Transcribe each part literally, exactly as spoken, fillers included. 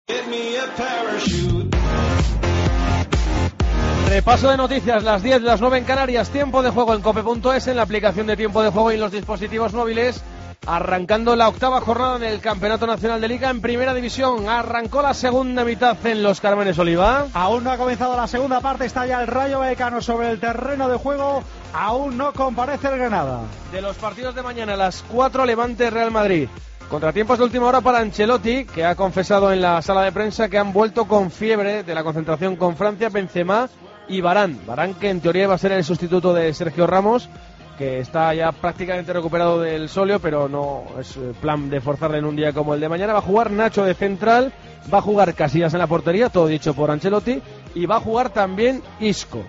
Repaso de noticias, las diez, las nueve en Canarias, tiempo de juego en cope punto es, en la aplicación de tiempo de juego y en los dispositivos móviles, arrancando la octava jornada en el Campeonato Nacional de Liga en Primera División. Arrancó la segunda mitad en Los Cármenes, Oliva. Aún no ha comenzado la segunda parte, está ya el Rayo Vallecano sobre el terreno de juego, aún no comparece el Granada. De los partidos de mañana, a las cuatro, Levante Real Madrid. Contratiempos de última hora para Ancelotti, que ha confesado en la sala de prensa que han vuelto con fiebre de la concentración con Francia, Benzema y Varane. Varane, que en teoría va a ser el sustituto de Sergio Ramos, que está ya prácticamente recuperado del sóleo, pero no es plan de forzarle en un día como el de mañana. Va a jugar Nacho de central, va a jugar Casillas en la portería, todo dicho por Ancelotti, y va a jugar también Isco.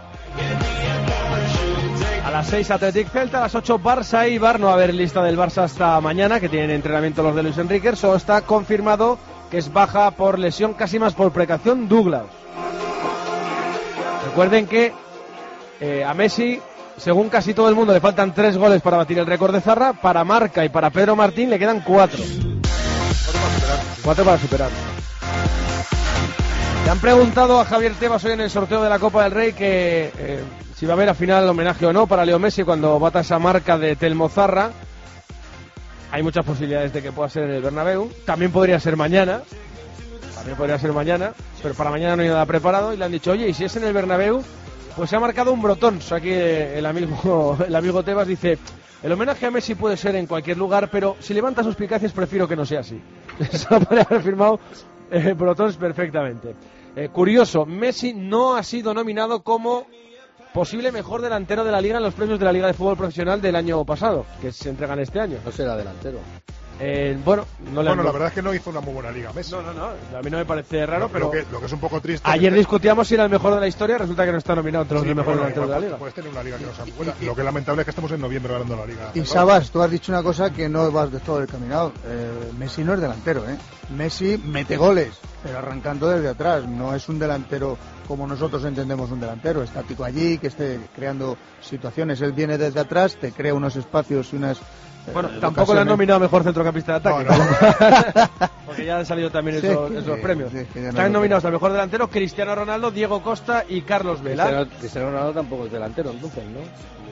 A las seis, Athletic Celta, a las ocho, Barça Eibar. No va a haber lista del Barça hasta mañana, que tienen entrenamiento los de Luis Enrique. Solo está confirmado que es baja por lesión, casi más por precaución, Douglas. Recuerden que eh, a Messi, según casi todo el mundo, le faltan tres goles para batir el récord de Zarra. Para Marca y para Pedro Martín le quedan cuatro. Cuatro para superar. Le han preguntado a Javier Tebas hoy en el sorteo de la Copa del Rey que eh, si va a haber al final homenaje o no para Leo Messi cuando bata esa marca de Telmo Zarra. Hay muchas posibilidades de que pueda ser en el Bernabéu. También podría ser mañana. También podría ser mañana, pero para mañana no hay nada preparado y le han dicho, oye, y si es en el Bernabéu, pues se ha marcado un brotón. O sea, aquí el amigo, el amigo Tebas dice, el homenaje a Messi puede ser en cualquier lugar, pero si levanta suspicacias prefiero que no sea así. Eso lo podría haber firmado eh, Brotons perfectamente. Eh, curioso, Messi no ha sido nominado como posible mejor delantero de la Liga en los premios de la Liga de Fútbol Profesional del año pasado, que se entregan este año. No será delantero. Eh, bueno, no le bueno han... la verdad es que no hizo una muy buena liga Messi. No, no, no, a mí no me parece raro, lo, pero lo que, lo que es un poco triste. ayer que... discutíamos si era el mejor de la historia, resulta que no está nominado entre los sí, mejores bueno, delanteros de la liga. Puedes tener una liga que no sea muy buena. Lo que es lamentable es que estemos en noviembre ganando la liga. Y Sabas, tú has dicho una cosa que no vas de todo el caminado. Eh, Messi no es delantero, ¿eh? Messi mete goles, pero arrancando desde atrás. No es un delantero como nosotros entendemos un delantero, estático allí, que esté creando situaciones. Él viene desde atrás, te crea unos espacios y unas... Bueno, eh, tampoco le han nominado mejor centrocampista de ataque. No, no. Porque ya han salido también Sí, esos, sí, esos sí, premios. sí, sí, Están no, nominados al mejor delantero Cristiano Ronaldo, Diego Costa y Carlos Vela. Cristiano, Cristiano Ronaldo tampoco es delantero, entonces, ¿no?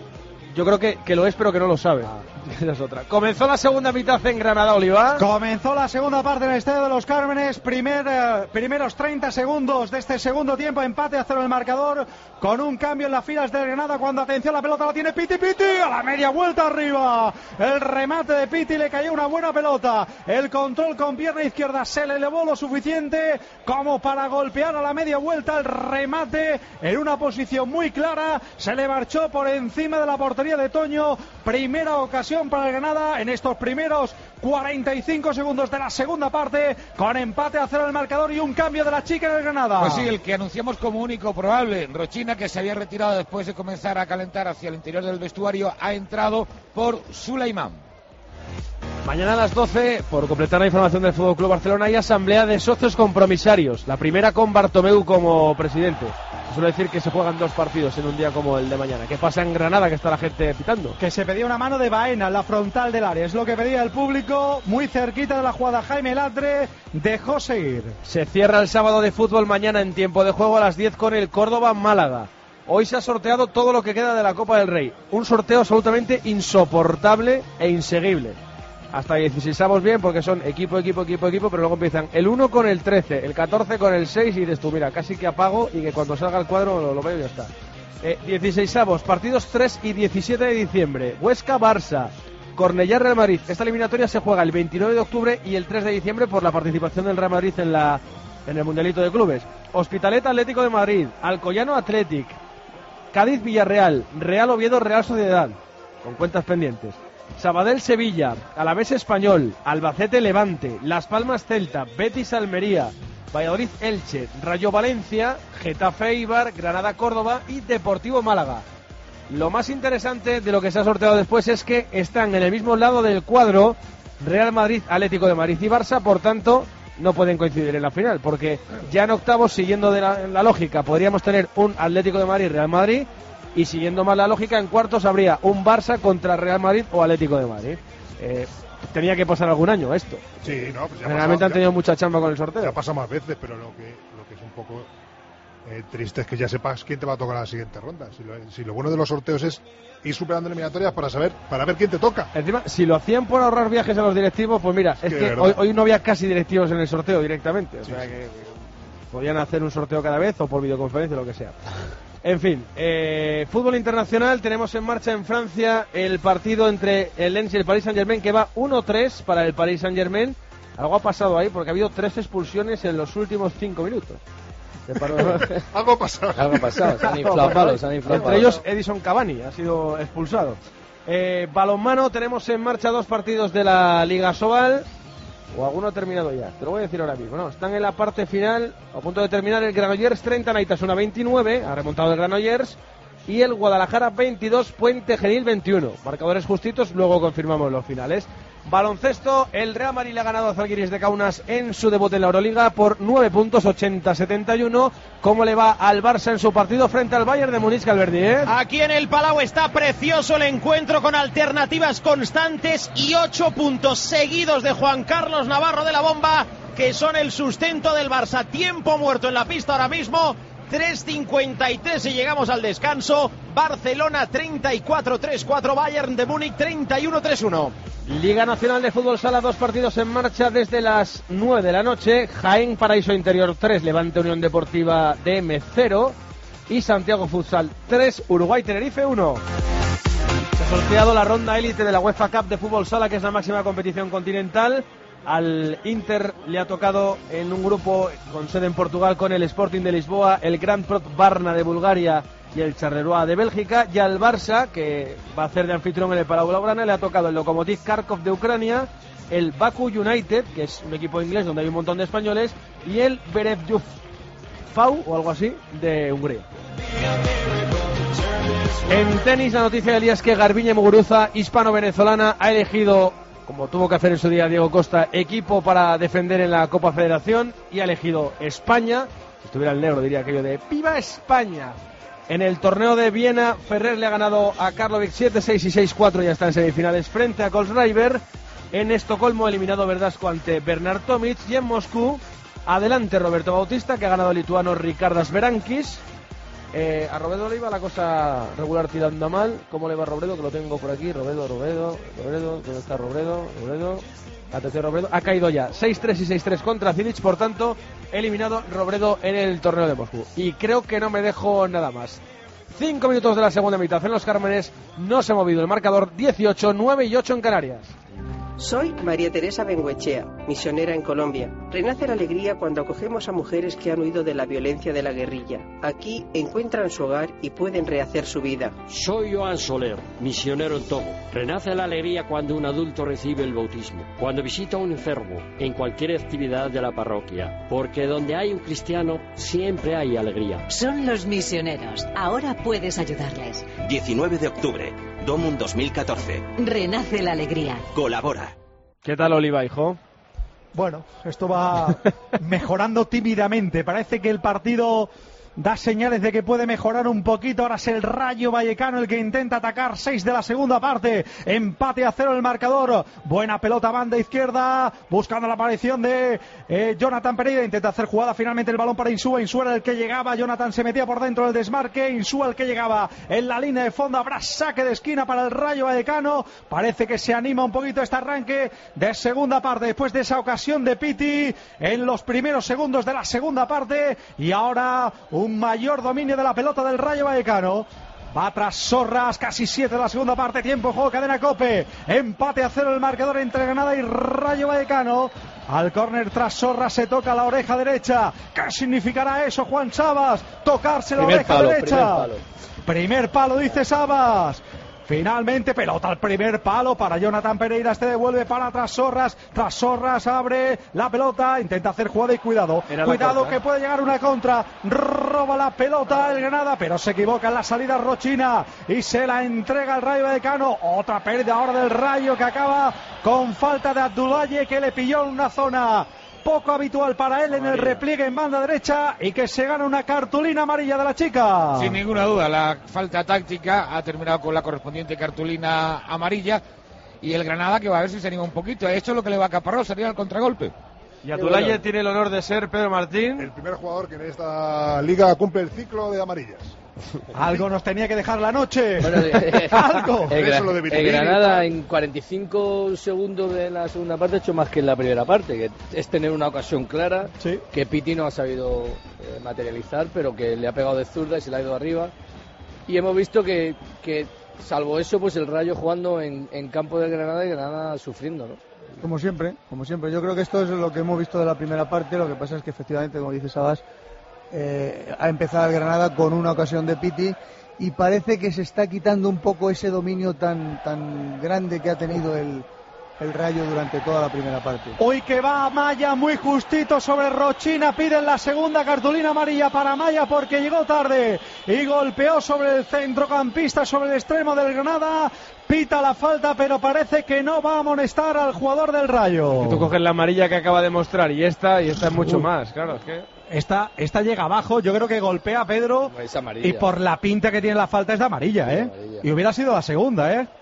Yo creo que, que lo es, pero que no lo sabe. Ah. Esa es otra. Comenzó la segunda mitad en Granada, Oliva. Comenzó la segunda parte en el Estadio de los Cármenes. Primer, eh, primeros treinta segundos de este segundo tiempo. Empate a cero en el marcador. Con un cambio en las filas del Granada. Cuando, atención, la pelota la tiene Piti Piti. A la media vuelta arriba. El remate de Piti, le cayó una buena pelota. El control con pierna izquierda se le elevó lo suficiente como para golpear a la media vuelta. El remate en una posición muy clara. Se le marchó por encima de la portería de Toño. Primera ocasión para el Granada en estos primeros cuarenta y cinco segundos de la segunda parte, con empate a cero el marcador y un cambio de la chica en el Granada. Pues sí, el que anunciamos como único probable. Rochina, que se había retirado después de comenzar a calentar hacia el interior del vestuario, ha entrado por Suleiman. Mañana a las doce, por completar la información del Fútbol Club Barcelona, hay asamblea de socios compromisarios. La primera con Bartomeu como presidente. Se suele decir que se juegan dos partidos en un día como el de mañana. ¿Qué pasa en Granada, que está la gente pitando? Que se pedía una mano de Baena en la frontal del área. Es lo que pedía el público, muy cerquita de la jugada. Jaime Latre dejó seguir. Se cierra el sábado de fútbol mañana en tiempo de juego a las diez con el Córdoba-Málaga. Hoy se ha sorteado todo lo que queda de la Copa del Rey. Un sorteo absolutamente insoportable e inseguible. Hasta dieciseisavos bien, porque son equipo, equipo, equipo, equipo, pero luego empiezan el uno con el trece, el catorce con el seis y dices tú, mira, casi que apago y que cuando salga el cuadro lo, lo veo y ya está. Eh, dieciseisavos, partidos tres y diecisiete de diciembre. Huesca-Barça, Cornellá-Real Madrid. Esta eliminatoria se juega el veintinueve de octubre y el tres de diciembre por la participación del Real Madrid en, la, en el Mundialito de Clubes. Hospitalet-Atlético de Madrid, Alcoyano-Athletic, Cádiz-Villarreal, Real Oviedo-Real Sociedad, con cuentas pendientes. Sabadell-Sevilla, Alavés-Español, Albacete-Levante, Las Palmas-Celta, Betis-Almería, Valladolid-Elche, Rayo-Valencia, Getafe-Eibar, Granada-Córdoba y Deportivo-Málaga. Lo más interesante de lo que se ha sorteado después es que están en el mismo lado del cuadro Real Madrid, Atlético de Madrid y Barça, por tanto no pueden coincidir en la final, porque ya en octavos, siguiendo de la, la lógica, podríamos tener un Atlético de Madrid-Real Madrid. Y siguiendo más la lógica, en cuartos habría un Barça contra Real Madrid o Atlético de Madrid. Eh, tenía que pasar algún año esto. Sí, no, pues ya Generalmente pasado, han tenido ya, mucha chamba con el sorteo. Ya pasa más veces, pero lo que, lo que es un poco eh, triste es que ya sepas quién te va a tocar en la siguiente ronda. Si lo, si lo bueno de los sorteos es ir superando eliminatorias para saber, para ver quién te toca. Encima, si lo hacían por ahorrar viajes a los directivos, pues mira, es que que hoy, hoy no había casi directivos en el sorteo directamente. O Sí, sea sí. que, que podían hacer un sorteo cada vez o por videoconferencia o lo que sea. En fin, eh, fútbol internacional, tenemos en marcha en Francia el partido entre el Lens y el Paris Saint-Germain, que va uno tres para el Paris Saint-Germain. Algo ha pasado ahí porque ha habido tres expulsiones en los últimos cinco minutos. Algo ha pasado. Algo ha pasado, se han inflado palos, se han inflado Entre palos. ellos Edison Cavani ha sido expulsado. Eh, balonmano, tenemos en marcha dos partidos de la Liga Sobal. O alguno ha terminado ya, te lo voy a decir ahora mismo. No, están en la parte final, a punto de terminar el Granollers treinta, Naitasuna veintinueve, ha remontado el Granollers, y el Guadalajara veintidós, Puente Genil veintiuno. Marcadores justitos, luego confirmamos los finales. Baloncesto, el Real Madrid le ha ganado a Zalgiris de Kaunas en su debut en la Euroliga por nueve puntos, ochenta a setenta y uno. ¿Cómo le va al Barça en su partido frente al Bayern de Múnich, Calverdi? ¿eh? Aquí en el Palau está precioso el encuentro con alternativas constantes y ocho puntos seguidos de Juan Carlos Navarro de la Bomba, que son el sustento del Barça. Tiempo muerto en la pista ahora mismo. tres cincuenta y tres y llegamos al descanso. Barcelona treinta y cuatro treinta y cuatro, Bayern de Múnich treinta y uno treinta y uno. Liga Nacional de Fútbol Sala, dos partidos en marcha desde las nueve de la noche. Jaén Paraíso Interior tres, Levante Unión Deportiva D M cero. Y Santiago Futsal tres, Uruguay Tenerife uno. Se ha sorteado la ronda élite de la UEFA Cup de Fútbol Sala, que es la máxima competición continental. Al Inter le ha tocado en un grupo con sede en Portugal con el Sporting de Lisboa, el Grand Prot Varna de Bulgaria y el Charleroi de Bélgica, y al Barça, que va a hacer de anfitrión en el Palau Blaugrana, le ha tocado el Lokomotiv Kharkov de Ucrania, el Baku United, que es un equipo inglés donde hay un montón de españoles, y el Berevjuf Fau o algo así de Hungría. En tenis, la noticia del día es que Garbiñe Muguruza, hispano-venezolana, ha elegido, como tuvo que hacer en su día Diego Costa, equipo para defender en la Copa Federación, y ha elegido España. Si estuviera el negro diría aquello de ¡Viva España! En el torneo de Viena, Ferrer le ha ganado a Karlovic siete seis y seis cuatro, ya está en semifinales frente a Kohlschreiber. En Estocolmo, eliminado Verdasco ante Bernard Tomic. Y en Moscú, adelante Roberto Bautista, que ha ganado el lituano Ricardas Berankis. Eh, a Robredo le iba la cosa regular tirando a mal. ¿Cómo le va a Robredo? Que lo tengo por aquí. Robredo, Robredo, Robredo. ¿Dónde está Robredo? Robredo. Atención, Robredo. Ha caído ya seis tres y seis tres contra Cilic. Por tanto, eliminado Robredo en el torneo de Moscú. Y creo que no me dejo nada más. Cinco minutos de la segunda mitad en Los Cármenes. No se ha movido el marcador. dieciocho, nueve y ocho en Canarias. Soy María Teresa Benguechea, misionera en Colombia. Renace la alegría cuando acogemos a mujeres que han huido de la violencia de la guerrilla. Aquí encuentran su hogar y pueden rehacer su vida. Soy Joan Soler, misionero en Togo. Renace la alegría cuando un adulto recibe el bautismo, cuando visita a un enfermo, en cualquier actividad de la parroquia. Porque donde hay un cristiano, siempre hay alegría. Son los misioneros. Ahora puedes ayudarles. diecinueve de octubre, Domum dos mil catorce. Renace la alegría. Colabora. ¿Qué tal, Oliva, hijo? Bueno, esto va mejorando tímidamente. Parece que el partido da señales de que puede mejorar un poquito. Ahora es el Rayo Vallecano el que intenta atacar. Seis de la segunda parte. Empate a cero el marcador. Buena pelota, banda izquierda. Buscando la aparición de eh, Jonathan Pereira. Intenta hacer jugada finalmente el balón para Insúa. Insúa era el que llegaba. Jonathan se metía por dentro del desmarque. Insúa el que llegaba en la línea de fondo. Habrá saque de esquina para el Rayo Vallecano. Parece que se anima un poquito este arranque de segunda parte. Después de esa ocasión de Piti en los primeros segundos de la segunda parte. Y ahora un mayor dominio de la pelota del Rayo Vallecano. Va tras Sorras, casi siete de la segunda parte. Tiempo, juego, cadena Cope. Empate a cero el marcador entre Granada y Rayo Vallecano. Al córner tras Sorras se toca la oreja derecha. ¿Qué significará eso, Juan Sabas? Tocarse la primer oreja palo, derecha. Primer palo. Primer palo, dice Sabas. Finalmente, pelota al primer palo para Jonathan Pereira. Este devuelve para tras Sorras. Tras Sorras abre la pelota. Intenta hacer jugada y cuidado. Era Cuidado corta, que ¿eh? puede llegar una contra. Roba la pelota el Granada, pero se equivoca en la salida Rochina. Y se la entrega al Rayo Vallecano. Otra pérdida ahora del Rayo que acaba con falta de Abdullaye, que le pilló en una zona poco habitual para él en el repliegue en banda derecha, y que se gana una cartulina amarilla de la chica. Sin ninguna duda, la falta táctica ha terminado con la correspondiente cartulina amarilla. y el Granada que va a ver si se anima un poquito. Esto es lo que le va a Caparrós, sería el contragolpe. Y Abdoulaye bueno. tiene el honor de ser, Pedro Martín, el primer jugador que en esta liga cumple el ciclo de amarillas. Algo nos tenía que dejar la noche. Bueno, eh, Algo. El, Gra el Granada en cuarenta y cinco segundos de la segunda parte ha hecho más que en la primera parte, que es tener una ocasión clara, sí. que Piti no ha sabido eh, materializar, pero que le ha pegado de zurda y se le ha ido arriba. Y hemos visto que, que salvo eso, pues el Rayo jugando en, en campo del Granada y Granada sufriendo, ¿no? Como siempre, como siempre. Yo creo que esto es lo que hemos visto de la primera parte. Lo que pasa es que efectivamente, como dice Sabas, eh, ha empezado el Granada con una ocasión de Piti y parece que se está quitando un poco ese dominio tan tan grande que ha tenido el, el Rayo durante toda la primera parte. Hoy que va Maya muy justito sobre Rochina, piden la segunda cartulina amarilla para Maya porque llegó tarde y golpeó sobre el centrocampista, sobre el extremo del Granada. Pita la falta, pero parece que no va a amonestar al jugador del Rayo. Tú coges la amarilla que acaba de mostrar y esta, y esta es mucho uh. más, claro, es que... Esta, esta llega abajo, yo creo que golpea a Pedro y por la pinta que tiene la falta es de amarilla, ¿eh? Amarilla. Y hubiera sido la segunda, ¿eh?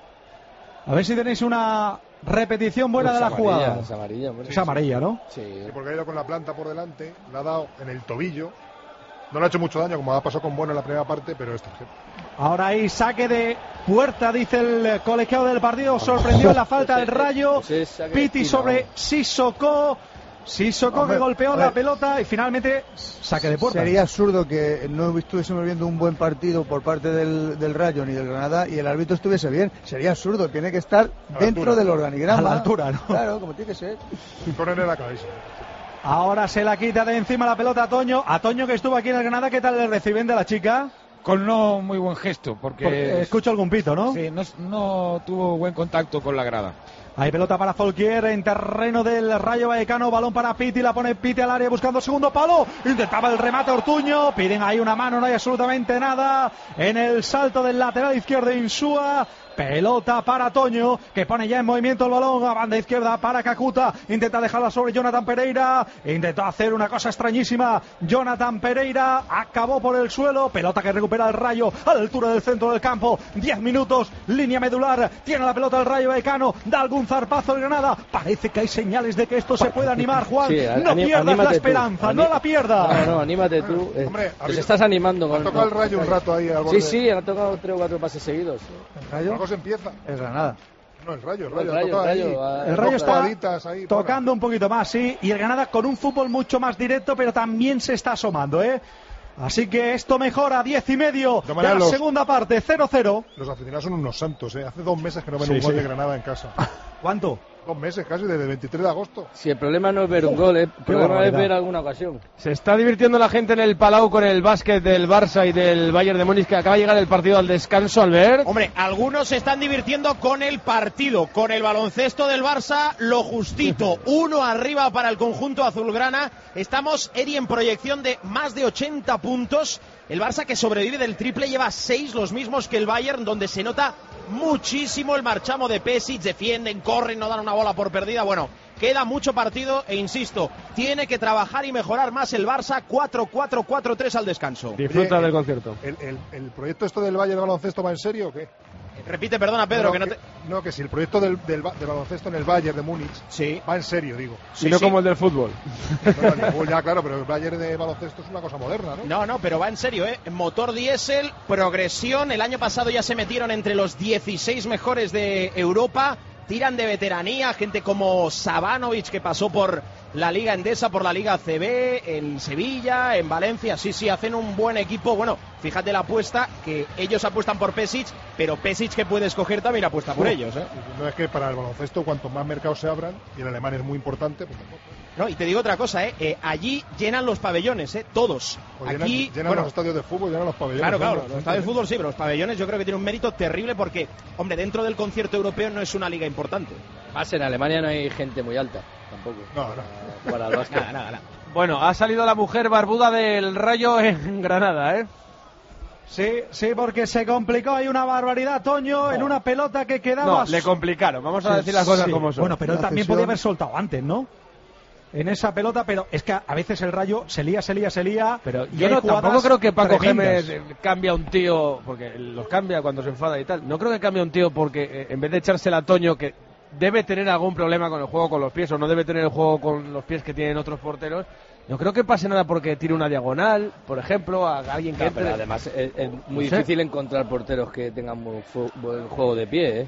A ver si tenéis una repetición buena pues de la amarilla, jugada. Es amarilla, es amarilla, ¿no? Sí. sí. Porque ha ido con la planta por delante, le ha dado en el tobillo. No le ha hecho mucho daño, como ha pasado con Bueno en la primera parte, pero esta sí. Ahora ahí saque de puerta, dice el colegiado del partido. Sorprendió la falta del Rayo. Piti sobre Sissoko. Sissoko que golpeó la pelota y finalmente saque de puerta. Sería absurdo que no estuviésemos viendo un buen partido por parte del, del Rayo ni del Granada y el árbitro estuviese bien. Sería absurdo, tiene que estar dentro del organigrama. A la altura, ¿no? Claro, como tiene que ser. Sin ponerle la cabeza. Ahora se la quita de encima la pelota a Toño. A Toño que estuvo aquí en el Granada, ¿qué tal le reciben de la chica? Con no muy buen gesto, porque... porque escucho algún pito, ¿no? Sí, no, no tuvo buen contacto con la grada. Hay pelota para Folquier en terreno del Rayo Vallecano, balón para Piti, la pone Piti al área buscando segundo palo, intentaba el remate Ortuño, piden ahí una mano, no hay absolutamente nada, en el salto del lateral izquierdo Insúa. Pelota para Toño, que pone ya en movimiento el balón a banda izquierda para Kakuta. Intenta dejarla sobre Jonathan Pereira. Intentó hacer una cosa extrañísima. Jonathan Pereira acabó por el suelo. Pelota que recupera el Rayo a la altura del centro del campo. Diez minutos, línea medular. Tiene la pelota el Rayo Vallecano. Da algún zarpazo el Granada. Parece que hay señales de que esto se puede animar, Juan. Sí, no pierdas la esperanza, no la pierdas. No, no, anímate tú. Eh, Hombre, te estás animando. Ha tocado el Rayo un rato ahí al borde. Sí, sí, ha tocado tres o cuatro pases seguidos. ¿El Rayo? Empieza. Es Granada. No, el Rayo, el Rayo, el Rayo, el Rayo, ahí, el Rayo está ahí, tocando un poquito más, sí, y el Granada con un fútbol mucho más directo, pero también se está asomando, ¿eh? Así que esto mejora, diez y medio de, de la los, segunda parte, cero cero. Los aficionados son unos santos, ¿eh? Hace dos meses que no ven sí, un gol sí. de Granada en casa. ¿Cuánto? Dos meses casi, desde el veintitrés de agosto. Si el problema no es ver un gol, ¿eh? el problema es ver alguna ocasión. Se está divirtiendo la gente en el Palau con el básquet del Barça y del Bayern de Múnich, que acaba de llegar el partido al descanso, Albert. Hombre, algunos se están divirtiendo con el partido, con el baloncesto del Barça, lo justito. Uno arriba para el conjunto azulgrana. Estamos, Eri, en proyección de más de ochenta puntos. El Barça, que sobrevive del triple, lleva seis, los mismos que el Bayern, donde se nota muchísimo el marchamo de Pesic. Defienden, corren, no dan una bola por perdida. Bueno, queda mucho partido e insisto, tiene que trabajar y mejorar más el Barça. Cuatro cuatro cuatro tres al descanso. Disfruta Oye, del concierto. El, el, el proyecto esto del Bayern de baloncesto va en serio o qué? Repite, perdona, Pedro, no, que no te... No, que si el proyecto del, del, del baloncesto en el Bayern de Múnich sí. va en serio, digo. Sí, y no sí. como el del fútbol. No, el fútbol ya, claro, pero el Bayern de baloncesto es una cosa moderna, ¿no? No, no, pero va en serio, ¿eh? Motor diésel, progresión. El año pasado ya se metieron entre los dieciséis mejores de Europa. Tiran de veteranía, gente como Sabanovic, que pasó por la Liga Endesa, por la Liga C B, en Sevilla, en Valencia. Sí, sí, hacen un buen equipo. Bueno, fíjate la apuesta, que ellos apuestan por Pesic, pero Pesic, que puede escoger, también apuesta por no, ellos, ¿eh? No es que para el baloncesto, cuanto más mercados se abran, y en Alemania es muy importante, pues tampoco. No, y te digo otra cosa, ¿eh? eh allí llenan los pabellones, ¿eh? Todos. Pues Aquí llenan, llenan bueno, los estadios de fútbol, llenan los pabellones. Claro, claro, los estadios de fútbol sí, pero los pabellones yo creo que tienen un mérito terrible porque, hombre, dentro del concierto europeo no es una liga importante. Más en Alemania no hay gente muy alta, tampoco. No, no. Para el básquet. Nada, nada, nada. Bueno, ha salido la mujer barbuda del Rayo en Granada, ¿eh? Sí, sí, porque se complicó ahí una barbaridad, Toño, oh. en una pelota que quedaba... No, le complicaron, vamos a sí, decir las cosas sí. como son. Bueno, pero él también podía haber soltado antes, ¿no? En esa pelota, pero es que a veces el Rayo se lía, se lía, se lía. Pero yo no, tampoco creo que Paco tremendas. Gémez cambia un tío, porque los cambia cuando se enfada y tal. No creo que cambie un tío porque eh, en vez de echársela a Toño, que debe tener algún problema con el juego con los pies, o no debe tener el juego con los pies que tienen otros porteros. No creo que pase nada porque tire una diagonal, por ejemplo, a alguien que no, entre. pero además es, es muy no sé. difícil encontrar porteros que tengan buen, buen juego de pie, ¿eh?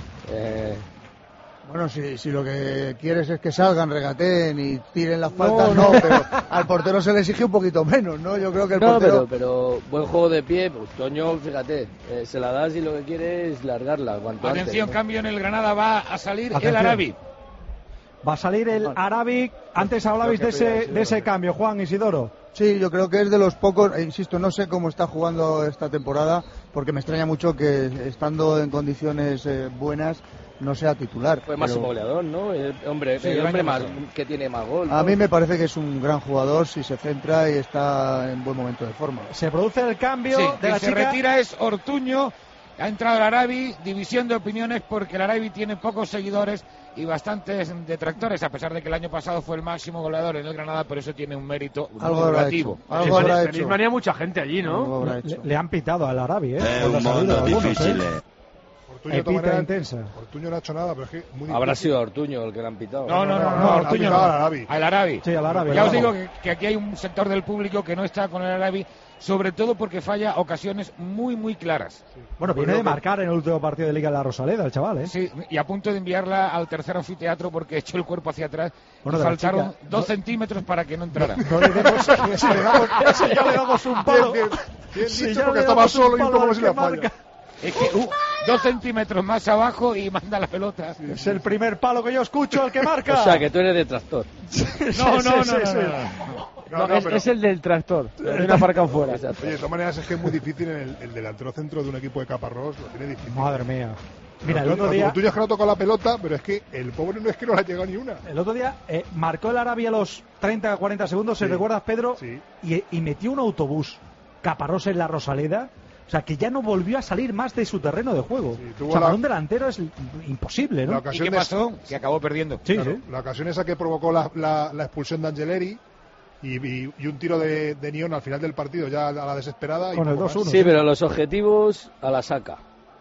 Eh... Bueno, si, si lo que quieres es que salgan, regateen y tiren las faltas, no, no, no, pero al portero se le exige un poquito menos, ¿no? Yo creo que el no, portero... pero, pero buen juego de pie, pues Toño, fíjate, eh, se la das y lo que quiere es largarla cuanto Atención, antes, ¿no? cambio en el Granada, va a salir Atención. el Arabi. Va a salir el Arabi. Antes hablabais de ese, de ese cambio, Juan Isidoro. Sí, yo creo que es de los pocos, e insisto, no sé cómo está jugando esta temporada, porque me extraña mucho que estando en condiciones eh, buenas no sea titular. Fue máximo pero... goleador, ¿no? El hombre, Sí, el el hombre año más, pasado. que tiene más gol, ¿no? A mí me parece que es un gran jugador si se centra y está en buen momento de forma. Se produce el cambio Sí, de quien la se chica. retira es Ortuño. Ha entrado el Arabi, división de opiniones porque el Arabi tiene pocos seguidores y bastantes detractores, a pesar de que el año pasado fue el máximo goleador en el Granada, por eso tiene un mérito Algo habrá relativo. hecho. Algo habrá Tenéis hecho. manía mucha gente allí, Algo ¿no? habrá Le, hecho. le han pitado al Arabi, ¿eh? Es Cuando un ha salido mundo algunos, difícil, ¿eh? ¿eh? Ortuño, de todas Epita maneras, intensa. Ortuño no ha hecho nada, pero es que muy Habrá difícil. sido Ortuño el que le han pitado. No, no, no, no, no, Ortuño ha no. pitado al Arabi. Al Arabi. Sí, al Arabi. Ya os vamos. digo que, que aquí hay un sector del público que no está con el Arabi, sobre todo porque falla ocasiones muy, muy claras. Bueno, viene de marcar en el último partido de Liga de la Rosaleda, el chaval, ¿eh? Sí, y a punto de enviarla al tercer anfiteatro porque echó el cuerpo hacia atrás Bueno, y de la faltaron chica, dos no- centímetros para que no entrara. No le demos, si le damos, si ya le damos un palo. Bien, bien, bien Si dicho, ya porque le estaba damos un solo y un palo poco al si que la falla. marca. Es que uh, dos centímetros más abajo y manda la pelota. Es el primer palo que yo escucho, el que marca. O sea, que tú eres detractor. No, no, no, sí, no, sí. no, no. No, No, no, es, pero- es el del tractor. Viene aparcado fuera. Oye, de todas maneras es que es muy difícil en el, el delantero centro de un equipo de Caparrós, lo tiene difícil. Madre mía. Mira, el Ortuño- otro día, Ortuño es que no tocó la pelota, pero es que el pobre no es que no le ha llegado ni una. el otro día eh, marcó el Arabia a los treinta cuarenta segundos, ¿se Sí. recuerdas, Pedro? Sí. Y, y metió un autobús Caparrós en la Rosaleda. O sea, que ya no volvió a salir más de su terreno de juego. Sí, tuvo o sea, la- para un delantero es imposible, La ¿no? ¿Y ocasión qué de- pasó? Que acabó perdiendo. Sí, Claro, sí. la ocasión esa que provocó la, la- la expulsión de Angeleri y, y- y un tiro de, de Nión al final del partido ya a la desesperada. y Con el poco dos más. uno. Sí, pero los objetivos a la saca.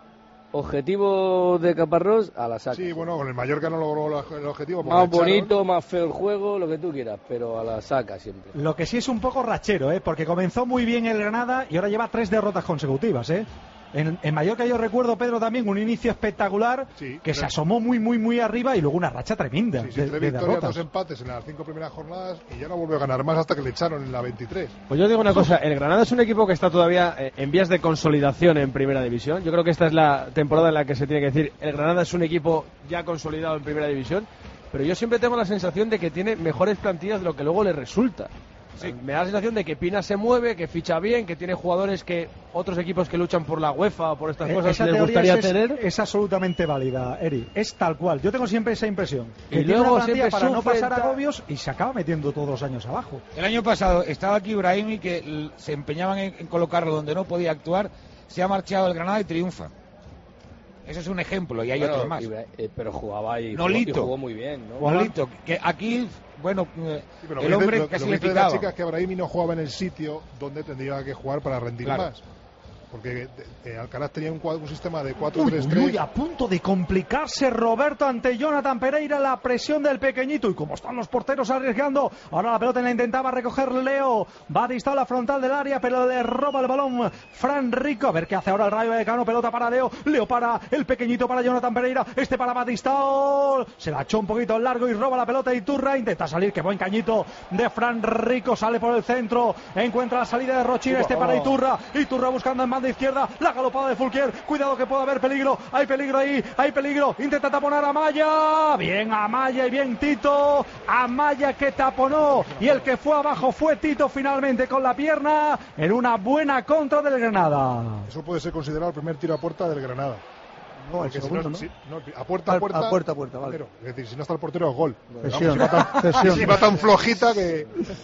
Objetivo de Caparrós a la saca. Sí, bueno, con el Mallorca no logró la- el objetivo. porque Más le echaron. bonito, más feo el juego, lo que tú quieras, pero a la saca siempre. Lo que sí es un poco rachero, ¿eh? Porque comenzó muy bien el Granada y ahora lleva tres derrotas consecutivas, ¿eh? En, en Mallorca yo recuerdo, Pedro, también un inicio espectacular Sí, que pero- se asomó muy, muy, muy arriba y luego una racha tremenda Sí, sí, de, tres de victorias, derrotas. dos empates en las cinco primeras jornadas y ya no volvió a ganar más hasta que le echaron en la veintitrés. Pues yo digo una cosa, el Granada es un equipo que está todavía eh, en vías de consolidación en Primera División. Yo creo que esta es la temporada en la que se tiene que decir, el Granada es un equipo ya consolidado en Primera División, pero yo siempre tengo la sensación de que tiene mejores plantillas de lo que luego le resulta. Sí. Me da la sensación de que Pina se mueve, que ficha bien, que tiene jugadores que otros equipos que luchan por la UEFA o por estas Eh, cosas esa les teoría gustaría es, tener. es absolutamente válida, Eri. Es tal cual. Yo tengo siempre esa impresión. Y Que tiene luego una plantilla siempre para no sufren, pasar tal. agobios y se acaba metiendo todos los años abajo. El año pasado estaba aquí Ibrahim y que l- se empeñaban en, en colocarlo donde no podía actuar. Se ha marchado el Granada y triunfa. Eso es un ejemplo y hay Bueno, otros más. Ibra- eh, pero jugaba y, Nolito. jugó, y jugó muy bien, ¿no? Juanito, que aquí, bueno, eh, Sí, pero el lo que hombre dice- lo- casi lo le que dice la picaba. chica es que Brahimi no jugaba en el sitio donde tendría que jugar para rendir Claro. más. Porque eh, Alcaraz tenía un, cuadro- un sistema de cuatro Uy, tres uy, tres. uy, a punto de complicarse Roberto ante Jonathan Pereira, la presión del pequeñito y como están los porteros arriesgando, ahora la pelota la intentaba recoger Leo, Batistao a la frontal del área pero le roba el balón Fran Rico, a ver qué hace ahora el Rayo Vallecano, pelota para Leo, Leo para el pequeñito para Jonathan Pereira, este para Batistao, se la echó un poquito largo y roba la pelota Iturra, intenta salir, qué buen cañito de Fran Rico, sale por el centro, encuentra la salida de Rochín, este para Iturra, Iturra buscando en banda izquierda, la galopada de Fulquier, cuidado que puede haber peligro, hay peligro ahí, hay peligro, intenta taponar a Maya, bien Amaya y bien Tito, Amaya que taponó y el que fue abajo fue Tito finalmente con la pierna en una buena contra del Granada. Eso puede ser considerado el primer tiro a puerta del Granada. No, el Porque si segundo, no- ¿no? si- no, a puerta a A- puerta. a puerta a puerta, vale. portero. Es decir, si no está el portero es gol. Pero Cesión, vamos, si va tan, cesión. si va tan flojita que.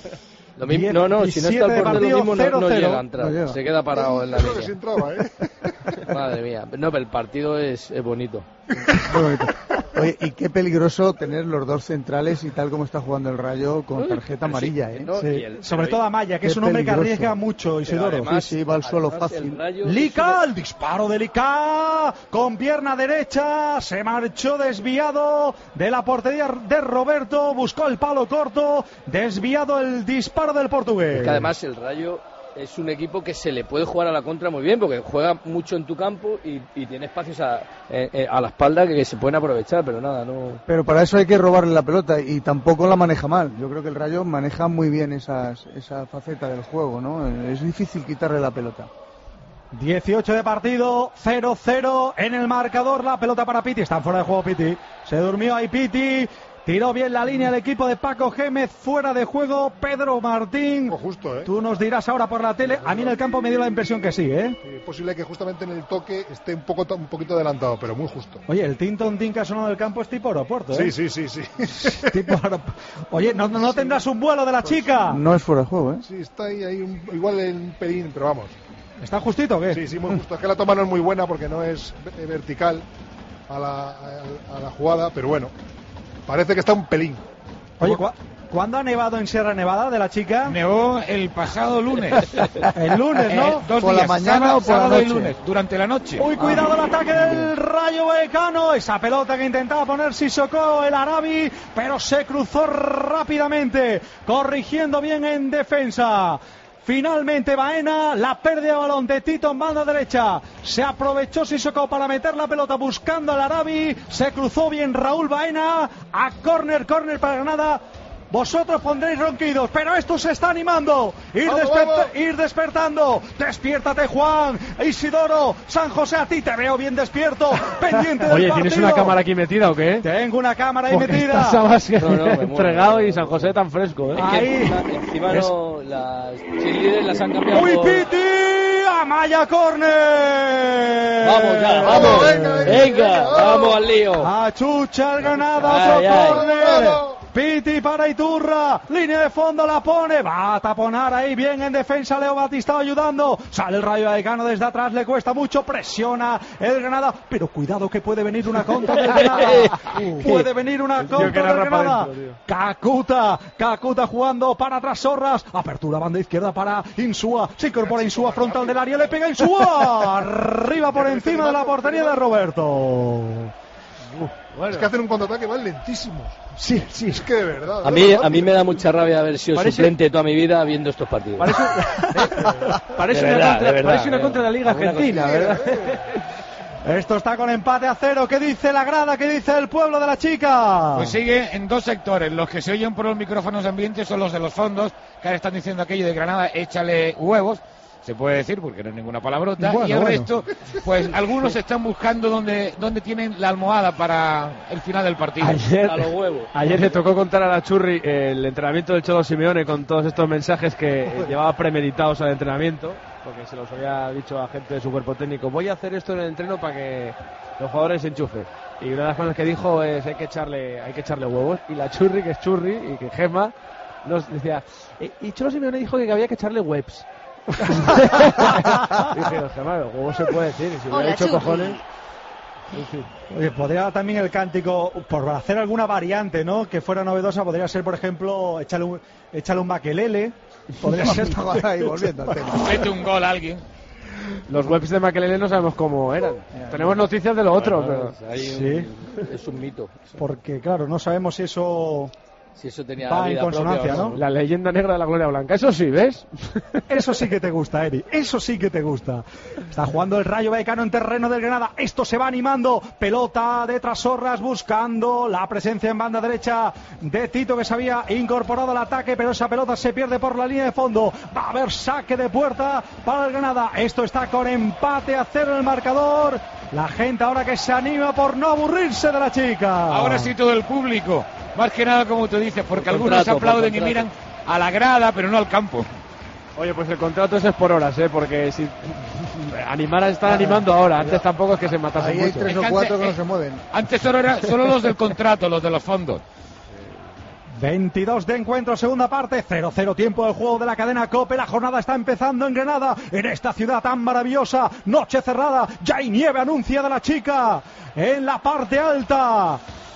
Lo mismo, no, no, si no está el portero lo mismo no, no llega a entrar, no llega. se queda parado en la Creo que sí línea. entraba, ¿eh? Madre mía, no, pero el partido es, es bonito. Muy bonito. Oye, y qué peligroso tener los dos centrales y tal como está jugando el Rayo con tarjeta amarilla, ¿eh? Sí. El, Sobre todo Amaya, que es un hombre peligroso. Que arriesga mucho, Isidoro. Además, sí, sí, va al suelo fácil. Lica, el disparo de Lica, con pierna derecha, se marchó desviado de la portería de Roberto, buscó el palo corto, desviado el disparo del portugués. Es que además el Rayo es un equipo que se le puede jugar a la contra muy bien, porque juega mucho en tu campo y, y tiene espacios a, eh, a la espalda que, que se pueden aprovechar, pero nada, no... Pero para eso hay que robarle la pelota y tampoco la maneja mal. Yo creo que el Rayo maneja muy bien esas, esa faceta del juego, ¿no? Es difícil quitarle la pelota. dieciocho de partido, cero cero en el marcador, la pelota para Piti, están fuera de juego Piti, se durmió ahí Piti. Tiró bien la línea el equipo de Paco Gémez, fuera de juego Pedro Martín. Oh, justo, ¿eh? Tú nos dirás ahora por la tele. A mí en el campo me dio la impresión que sí, ¿eh? Sí, es posible que justamente en el toque esté un poco un poquito adelantado, pero muy justo. Oye, el Tinton Tin que ha sonado del campo es tipo aeropuerto, ¿eh? Sí, sí, sí, sí. tipo aeropuerto. Oye, ¿no, no tendrás un vuelo de la pues, chica? No es fuera de juego, ¿eh? Sí, está ahí, ahí un, igual en un pelín, pero vamos. ¿Está justito o qué? Sí, sí, muy justo. Es que la toma no es muy buena porque no es vertical a la, a, a la jugada, pero bueno, parece que está un pelín. Oye, ¿cu ¿cuándo ha nevado en Sierra Nevada de la chica? Nevó el pasado lunes. El lunes, ¿no? Eh, dos ¿Por días, la mañana sábado, o por la sábado y noche? lunes, durante la noche. Uy, cuidado el ataque del Rayo Vallecano. Esa pelota que intentaba poner Sissoko el Arabi, pero se cruzó rápidamente, corrigiendo bien en defensa. Finalmente Baena, la pérdida de balón de Tito en banda derecha. Se aprovechó Sissoko para meter la pelota buscando al Arabi. Se cruzó bien Raúl Baena. A córner, córner para Granada. Vosotros pondréis ronquidos, pero esto se está animando. Ir, vamos, desper vamos. ir despertando. Despiértate, Juan. Isidoro, San José, a ti te veo bien despierto. Pendiente del Oye, partido. ¿tienes una cámara aquí metida o qué? Tengo una cámara ahí Porque metida. estás más que No, no, me muero, entregado me muero. y San José tan fresco, ¿eh? Es que Ahí. encima, encima no, las cheerleaders las han cambiado. ¡Uy, por... Piti! ¡Amaya córner! Vamos ya, vamos. Venga, venga, Venga, venga, vamos al lío. A Chucha el Granada, Ay, otro ay. córner. Piti para Iturra, línea de fondo la pone, va a taponar ahí bien en defensa Leo Batistao ayudando, sale el Rayo Vallecano desde atrás, le cuesta mucho, presiona el Granada, pero cuidado que puede venir una contra del Granada, puede venir una contra del Granada, Kakuta, Kakuta jugando para atrás Sorras, apertura banda izquierda para Insúa, se incorpora Insúa frontal del área, le pega Insúa, arriba por encima de la portería de Roberto. Bueno. Es que hacen un contraataque, van lentísimos. Sí, sí. Es que de verdad. A mí, a mí me da mucha rabia haber sido Parece... suplente toda mi vida viendo estos partidos. Parece, parece, de una, verdad, contra, de verdad, parece una eh. contra la Liga Argentina, ¿verdad? Esto está con empate a cero. ¿Qué dice la grada? ¿Qué dice el pueblo de la chica? Pues sigue en dos sectores. Los que se oyen por los micrófonos ambientes son los de los fondos, que ahora están diciendo aquello de Granada, échale huevos. Se puede decir porque no es ninguna palabrota. Bueno, y el bueno. resto, pues algunos están buscando dónde, dónde tienen la almohada para el final del partido. Ayer, A los huevos. ayer le tocó contar a la Churri el entrenamiento del Cholo Simeone con todos estos mensajes que llevaba premeditados al entrenamiento, porque se los había dicho a gente de su cuerpo técnico, voy a hacer esto en el entreno para que los jugadores se enchufen. Y una de las cosas que dijo es hay que echarle, hay que echarle huevos. Y la Churri, que es Churri, y que Gemma, nos decía, "Eh, y Cholo Simeone dijo que había que echarle webs. Dije, Gemma, los huevos se puede decir, y si hubiera dicho cojones... En fin. Oye, podría también el cántico, por hacer alguna variante, ¿no? Que fuera novedosa, podría ser, por ejemplo, echarle un, echarle un baquelele. Podría ser. Ahí, volviendo al tema. Mete un gol a alguien. Los webs de Makelele no sabemos cómo eran. Tenemos noticias de lo otro, Bueno, pero... hay Sí. un- es un mito. Porque, claro, no sabemos si eso Si eso tenía va en vida consonancia, propia o ¿no? La leyenda negra de la Gloria Blanca. Eso sí, ¿ves? Eso sí que te gusta, Eri. Eso sí que te gusta. Está jugando el Rayo Vallecano en terreno del Granada. Esto se va animando. Pelota de Trasorras buscando la presencia en banda derecha de Tito, que se había incorporado al ataque, pero esa pelota se pierde por la línea de fondo. Va a haber saque de puerta para el Granada. Esto está con empate a cero en el marcador. La gente ahora que se anima por no aburrirse de la chica. Ahora sí todo el público. Más que nada, como tú dices, porque Por algunos contrato, por aplauden y contrato. miran a la grada, pero no al campo. Oye, pues el contrato ese es por horas, ¿eh? Porque si... Animar a estar animando ahora. Antes tampoco es que se matasen Ahí hay mucho. tres Es o que cuatro antes- que no eh, se mueven. Antes solo eran solo los del contrato, los de los fondos. veintidós de encuentro, segunda parte, cero cero tiempo del juego de la cadena COPE. La jornada está empezando en Granada, en esta ciudad tan maravillosa. Noche cerrada, ya hay nieve, anuncia de la chica en la parte alta.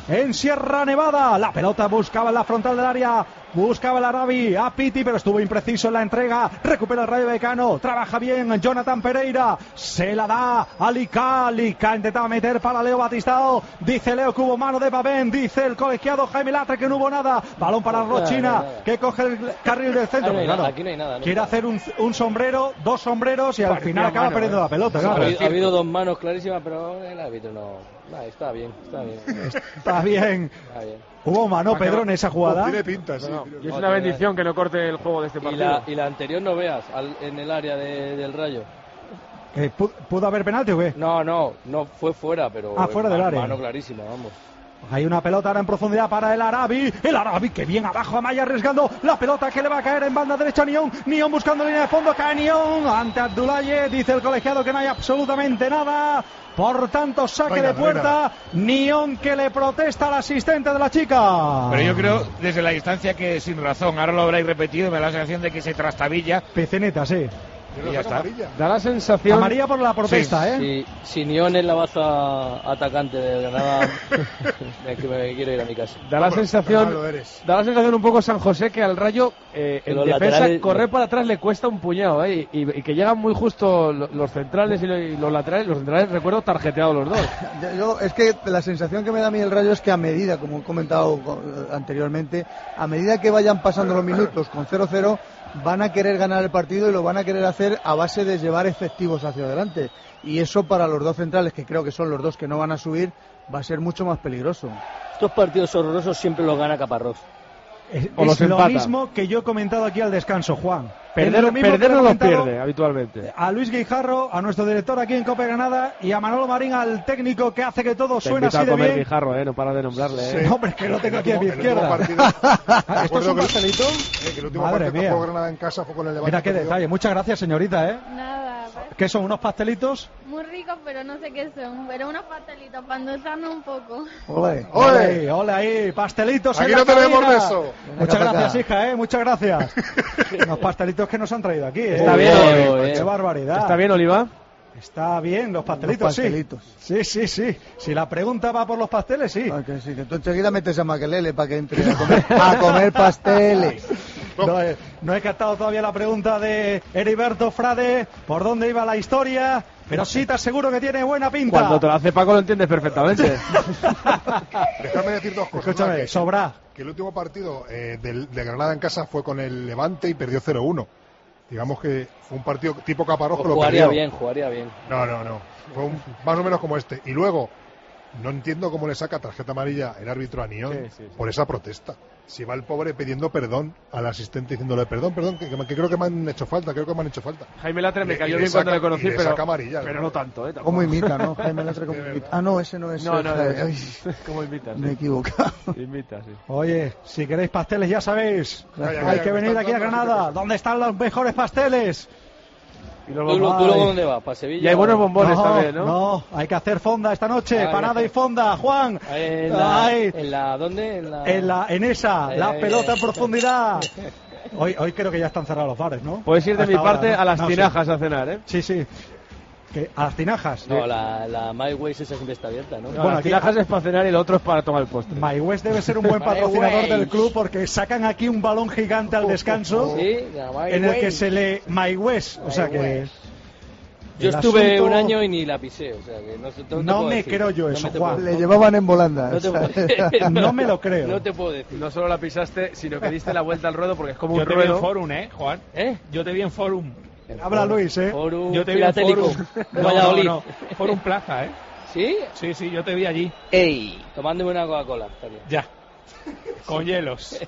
en Sierra Nevada. La pelota buscaba en la frontal del área, buscaba el Arabi a Piti, pero estuvo impreciso en la entrega. Recupera el Rayo Vallecano, trabaja bien Jonathan Pereira, se la da a Lica. Lica intentaba meter para Leo Batistao, dice Leo que hubo mano de Pavén, dice el colegiado Jaime Latre que no hubo nada. Balón para Rochina, que coge el carril del centro. No claro, nada, aquí no hay nada, no quiere hay hacer un, un sombrero, dos sombreros y al Parecía final acaba mano, perdiendo eh. la pelota. Ha, Claro. habido, ha habido dos manos clarísimas, pero el árbitro no. Nah, está bien, está bien. Está bien. Está bien. ¿Hubo mano, Pedro, en esa jugada? Tiene pinta, sí. No, no. Y es una bendición que no corte el juego de este Y partido. la, y la anterior no veas, al, en el área de, del Rayo. ¿Que pu- ¿Pudo haber penalti o qué? No, no, no fue fuera, pero. Ah, fuera del área. Mano clarísima, vamos. Hay una pelota ahora en profundidad para el Arabi. El Arabi que bien abajo, Amaya arriesgando la pelota que le va a caer en banda derecha a Nión. Nión buscando línea de fondo, cae Nión ante Abdoulaye. Dice el colegiado que no hay absolutamente nada. Por tanto, saque Venga, de puerta. Nión que le protesta al asistente de la chica. Pero yo creo desde la distancia que sin razón, ahora lo habréis repetido, me da la sensación de que se trastabilla. Peceneta, sí. Y ya está. Da la sensación. Amarilla por la protesta, Sí, ¿eh? Si, si Nión es la baza atacante de Granada, es que me quiero ir a mi casa. Da la Bueno, sensación, pero no lo eres. da la sensación un poco San José que al Rayo eh, Que en los defensa laterales- correr para atrás le cuesta un puñado, ¿eh? y, y que llegan muy justo lo- los centrales y lo- y los laterales. Los centrales recuerdo tarjeteados los dos. Yo- yo- es que la sensación que me da a mí el Rayo es que a medida, como he comentado eh, anteriormente, a medida que vayan pasando los minutos con cero cero, van a querer ganar el partido y lo van a querer hacer a base de llevar efectivos hacia adelante. Y eso para los dos centrales, que creo que son los dos que no van a subir, va a ser mucho más peligroso. Estos partidos horrorosos siempre los gana Caparrós. Es, O los es lo empata. mismo que yo he comentado aquí al descanso, Juan. Perder, Es lo mismo perder que he no los comentado pierde habitualmente. a Luis Guijarro, a nuestro director aquí en Copa Granada, y a Manolo Marín, al técnico que hace que todo Te suene invito así a de comer bien. Guijarro, ¿eh? No paras de nombrarle. ¿eh? Sí. No, hombre, es que lo tengo aquí a mi El último izquierda. partido- Ah, ¿esto es un recuerdo que el- pastelito? eh, que el último Madre partido que mía. jugó Granada en casa fue con el Levante. Mira qué perdió. detalle. Muchas gracias, señorita, ¿eh? Nada, pues, ¿Qué son, unos pastelitos? muy ricos, pero no sé qué son. Pero unos pastelitos para endulzarnos un poco. Ole, ¡Ole! ole, ole ahí, pastelitos Aquí en no la tenemos cabina. de eso. Muchas Venga, gracias, venga. hija, ¿eh? Muchas gracias. Los pastelitos que nos han traído aquí, ¿eh? Está bien, Qué eh. barbaridad. ¿Está bien, Oliva? Está bien, los pastelitos, Los pastelitos. sí. Sí, sí, sí. Si la pregunta va por los pasteles, sí. Ah, que sí, que tú enseguida metes a Maquelele para que entre a comer, a comer pasteles. No, he- no he captado todavía la pregunta de Heriberto Frade, por dónde iba la historia, pero sí te aseguro que tiene buena pinta. Cuando te lo hace Paco lo entiendes perfectamente. Déjame decir dos cosas. Escúchame, Una, que- sobra. Que el último partido eh, del- de Granada en casa fue con el Levante y perdió cero uno. Digamos que fue un partido tipo Caparrós que lo Jugaría perdió. bien, jugaría bien. No, no, no. Fue un- más o menos como este. Y luego, no entiendo cómo le saca tarjeta amarilla el árbitro a Nión Sí, sí, sí. por esa protesta. Si va el pobre pidiendo perdón al asistente diciéndole perdón, perdón, que, que creo que me han hecho falta, creo que me han hecho falta. Jaime Latre me Y- cayó y le bien cuando saca- le conocí, y le pero, saca amarilla, pero ¿no? no tanto, ¿eh? Tampoco. ¿Cómo imita, no? Jaime Latre, ¿cómo imita? Ah, no, ese no es. No, eh, no, Jaime. no. Ay, ¿Cómo invitas? me he equivocado. Invita, sí. Oye, si queréis pasteles ya sabéis, Calla, hay calla, que que venir me aquí a están dando Granada, cosas. donde están los mejores pasteles. Y los ¿Tú, lo- bombos- tú luego dónde vas? ¿Para Sevilla? Y hay buenos bombones no, también, ¿no? no, hay que hacer fonda esta noche, Ah, panada ya. y fonda, Juan. En la, Ay, en la, ¿dónde? En la... en, la, en esa, la Eh, pelota en eh. profundidad. Hoy, hoy creo que ya están cerrados los bares, ¿no? Puedes ir de Hasta mi ahora, parte ¿no? a las No, sí. tinajas a cenar, ¿eh? Sí, sí. Que, a las tinajas. No, la, la My Ways esa siempre está abierta, ¿no? No, Bueno, las aquí- tinajas es para cenar y lo otro es para tomar el postre. My West debe ser un buen My patrocinador Ways. del club porque sacan aquí un balón gigante al descanso Sí, la My en el que Ways. se lee My West. O sea My que. Ways. Yo el estuve asunto- un año y ni la pisé, o sea que no, sé- no te No puedo me decir. creo yo No eso, me te Juan. puedo- Le llevaban en volandas. no te puedo- No me lo creo. No te puedo decir. No solo la pisaste, sino que diste la vuelta al ruedo porque es como Yo un te vi en ruedo. Forum, ¿eh, Juan? ¿Eh? Yo te vi en Forum. Habla Luis, ¿eh? Forum Yo te vi en Filatélico Forum. de No, Valladolid. no, no. Forum Plaza, ¿eh? ¿Sí? Sí, sí, yo te vi allí. ¡Ey! Tomándome una Coca-Cola. también. Ya. Con hielos.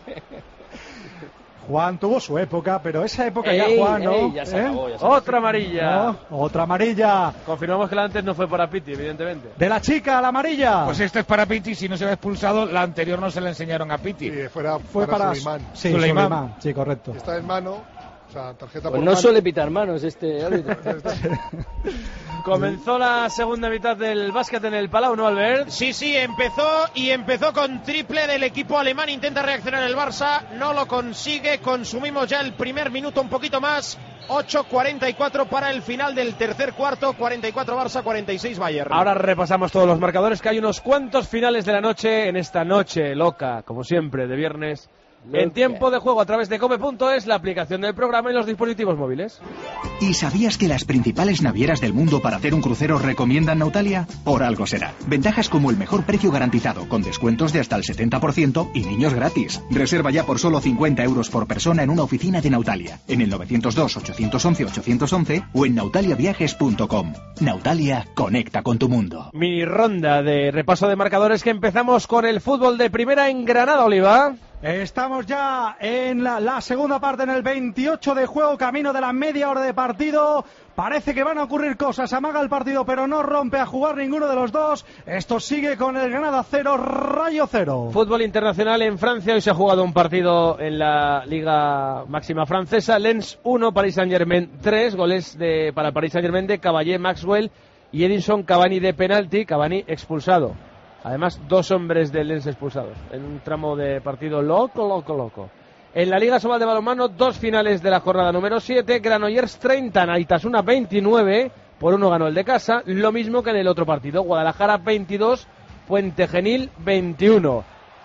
Juan tuvo su época, pero esa época Ey, ya, Juan, ¿no? ey, ya se ¿Eh? acabó, ya se acabó. Otra amarilla. No, otra amarilla. Confirmamos que la antes no fue para Piti, evidentemente. De la chica a la amarilla. Pues esto es para Piti, si no se va expulsado, la anterior no se la enseñaron a Piti. Sí, fuera Fue para, para. Suleimán. Sí, Suleimán. Suleimán. Sí, correcto. Está en mano, o sea, tarjeta Pues por no mano. suele pitar manos este árbitro. Comenzó la segunda mitad del básquet en el Palau, ¿no, Albert? Sí, sí, empezó y empezó con triple del equipo alemán. Intenta reaccionar el Barça, no lo consigue. Consumimos ya el primer minuto, un poquito más. ocho cuarenta y cuatro para el final del tercer cuarto. cuarenta y cuatro Barça, cuarenta y seis Bayern. Ahora repasamos todos los marcadores, que hay unos cuantos finales de la noche en esta noche loca, como siempre, de viernes. En tiempo de juego a través de Cope punto es, la aplicación del programa y los dispositivos móviles. ¿Y sabías que las principales navieras del mundo para hacer un crucero recomiendan Nautalia? Por algo será. Ventajas como el mejor precio garantizado, con descuentos de hasta el setenta por ciento y niños gratis. Reserva ya por solo cincuenta euros por persona en una oficina de Nautalia, en el novecientos dos, ochocientos once, ochocientos once o en nautalia viajes punto com. Nautalia, conecta con tu mundo. Mini ronda de repaso de marcadores, que empezamos con el fútbol de primera en Granada, Oliva. Estamos ya en la, la segunda parte, en el veintiocho de juego, camino de la media hora de partido. Parece que van a ocurrir cosas, amaga el partido, pero no rompe a jugar ninguno de los dos. Esto sigue con el Granada cero, Rayo cero. Fútbol internacional en Francia, hoy se ha jugado un partido en la Liga Máxima Francesa. Lens uno, Paris Saint-Germain tres, goles de, para Paris Saint-Germain de Caballé, Maxwell y Edinson Cavani de penalti, Cavani expulsado. Además, dos hombres del Lens expulsados en un tramo de partido loco, loco, loco. En la Liga Sobal de balonmano, dos finales de la jornada número siete. Granollers treinta, Naitasuna veintinueve, por uno ganó el de casa. Lo mismo que en el otro partido, Guadalajara veintidós, Puente Genil veintiuno.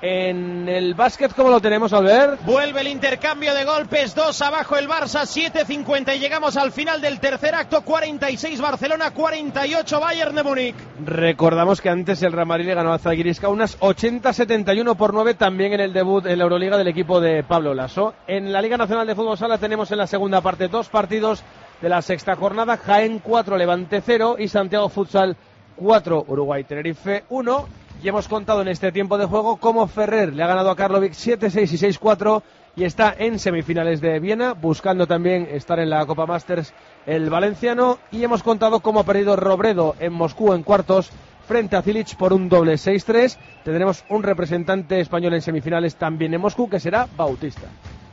En el básquet, ¿cómo lo tenemos, Albert? Vuelve el intercambio de golpes, dos abajo el Barça, siete cincuenta y llegamos al final del tercer acto. Cuarenta y seis Barcelona, cuarenta y ocho Bayern de Múnich. Recordamos que antes el Real Madrid le ganó a Zalgiris Kaunas ochenta setenta y uno por nueve, también en el debut en la Euroliga del equipo de Pablo Lasso. En la Liga Nacional de Fútbol Sala tenemos en la segunda parte dos partidos de la sexta jornada: Jaén cuatro, Levante cero y Santiago Futsal cuatro, Uruguay Tenerife uno. Y hemos contado en este tiempo de juego cómo Ferrer le ha ganado a Karlovic siete seis y seis cuatro y está en semifinales de Viena, buscando también estar en la Copa Masters el valenciano. Y hemos contado cómo ha perdido Robredo en Moscú en cuartos frente a Cilic por un doble seis tres. Tendremos un representante español en semifinales también en Moscú, que será Bautista.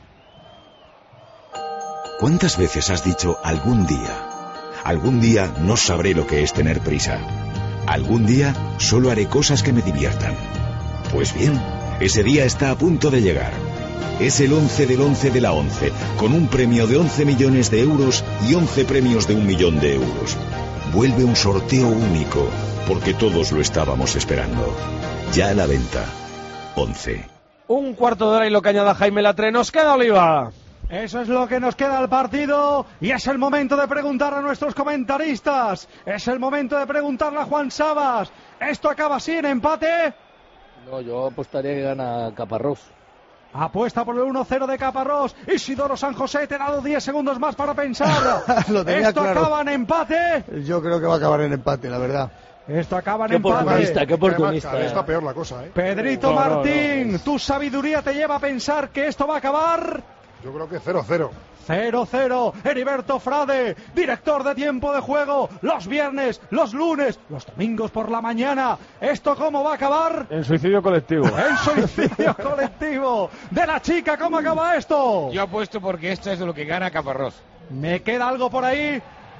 ¿Cuántas veces has dicho algún día? Algún día no sabré lo que es tener prisa. Algún día solo haré cosas que me diviertan. Pues bien, ese día está a punto de llegar. Es el once del once de la once, con un premio de once millones de euros y once premios de un millón de euros. Vuelve un sorteo único, porque todos lo estábamos esperando. Ya a la venta. once. Un cuarto de hora y lo que añada Jaime Latre. Nos queda, Oliva. Eso es lo que nos queda al partido y es el momento de preguntar a nuestros comentaristas. Es el momento de preguntarle a Juan Sabas. ¿Esto acaba así en empate? No, yo apostaría que gana Caparrós. Apuesta por el uno cero de Caparrós. Isidoro San José, te he dado diez segundos más para pensar. Lo tenía ¿Esto claro. acaba en empate? Yo creo que va a acabar en empate, la verdad. Esto acaba en qué empate. Oportunista, qué oportunista. Además, está peor la cosa, ¿eh? Pedrito No, no, Martín, no. tu sabiduría te lleva a pensar que esto va a acabar... Yo creo que cero cero. cero cero, Heriberto Frade, director de tiempo de juego, los viernes, los lunes, los domingos por la mañana. ¿Esto cómo va a acabar? En suicidio colectivo. En suicidio colectivo. De la chica, ¿cómo acaba esto? Yo apuesto porque esto es de lo que gana Caparrós. ¿Me queda algo por ahí?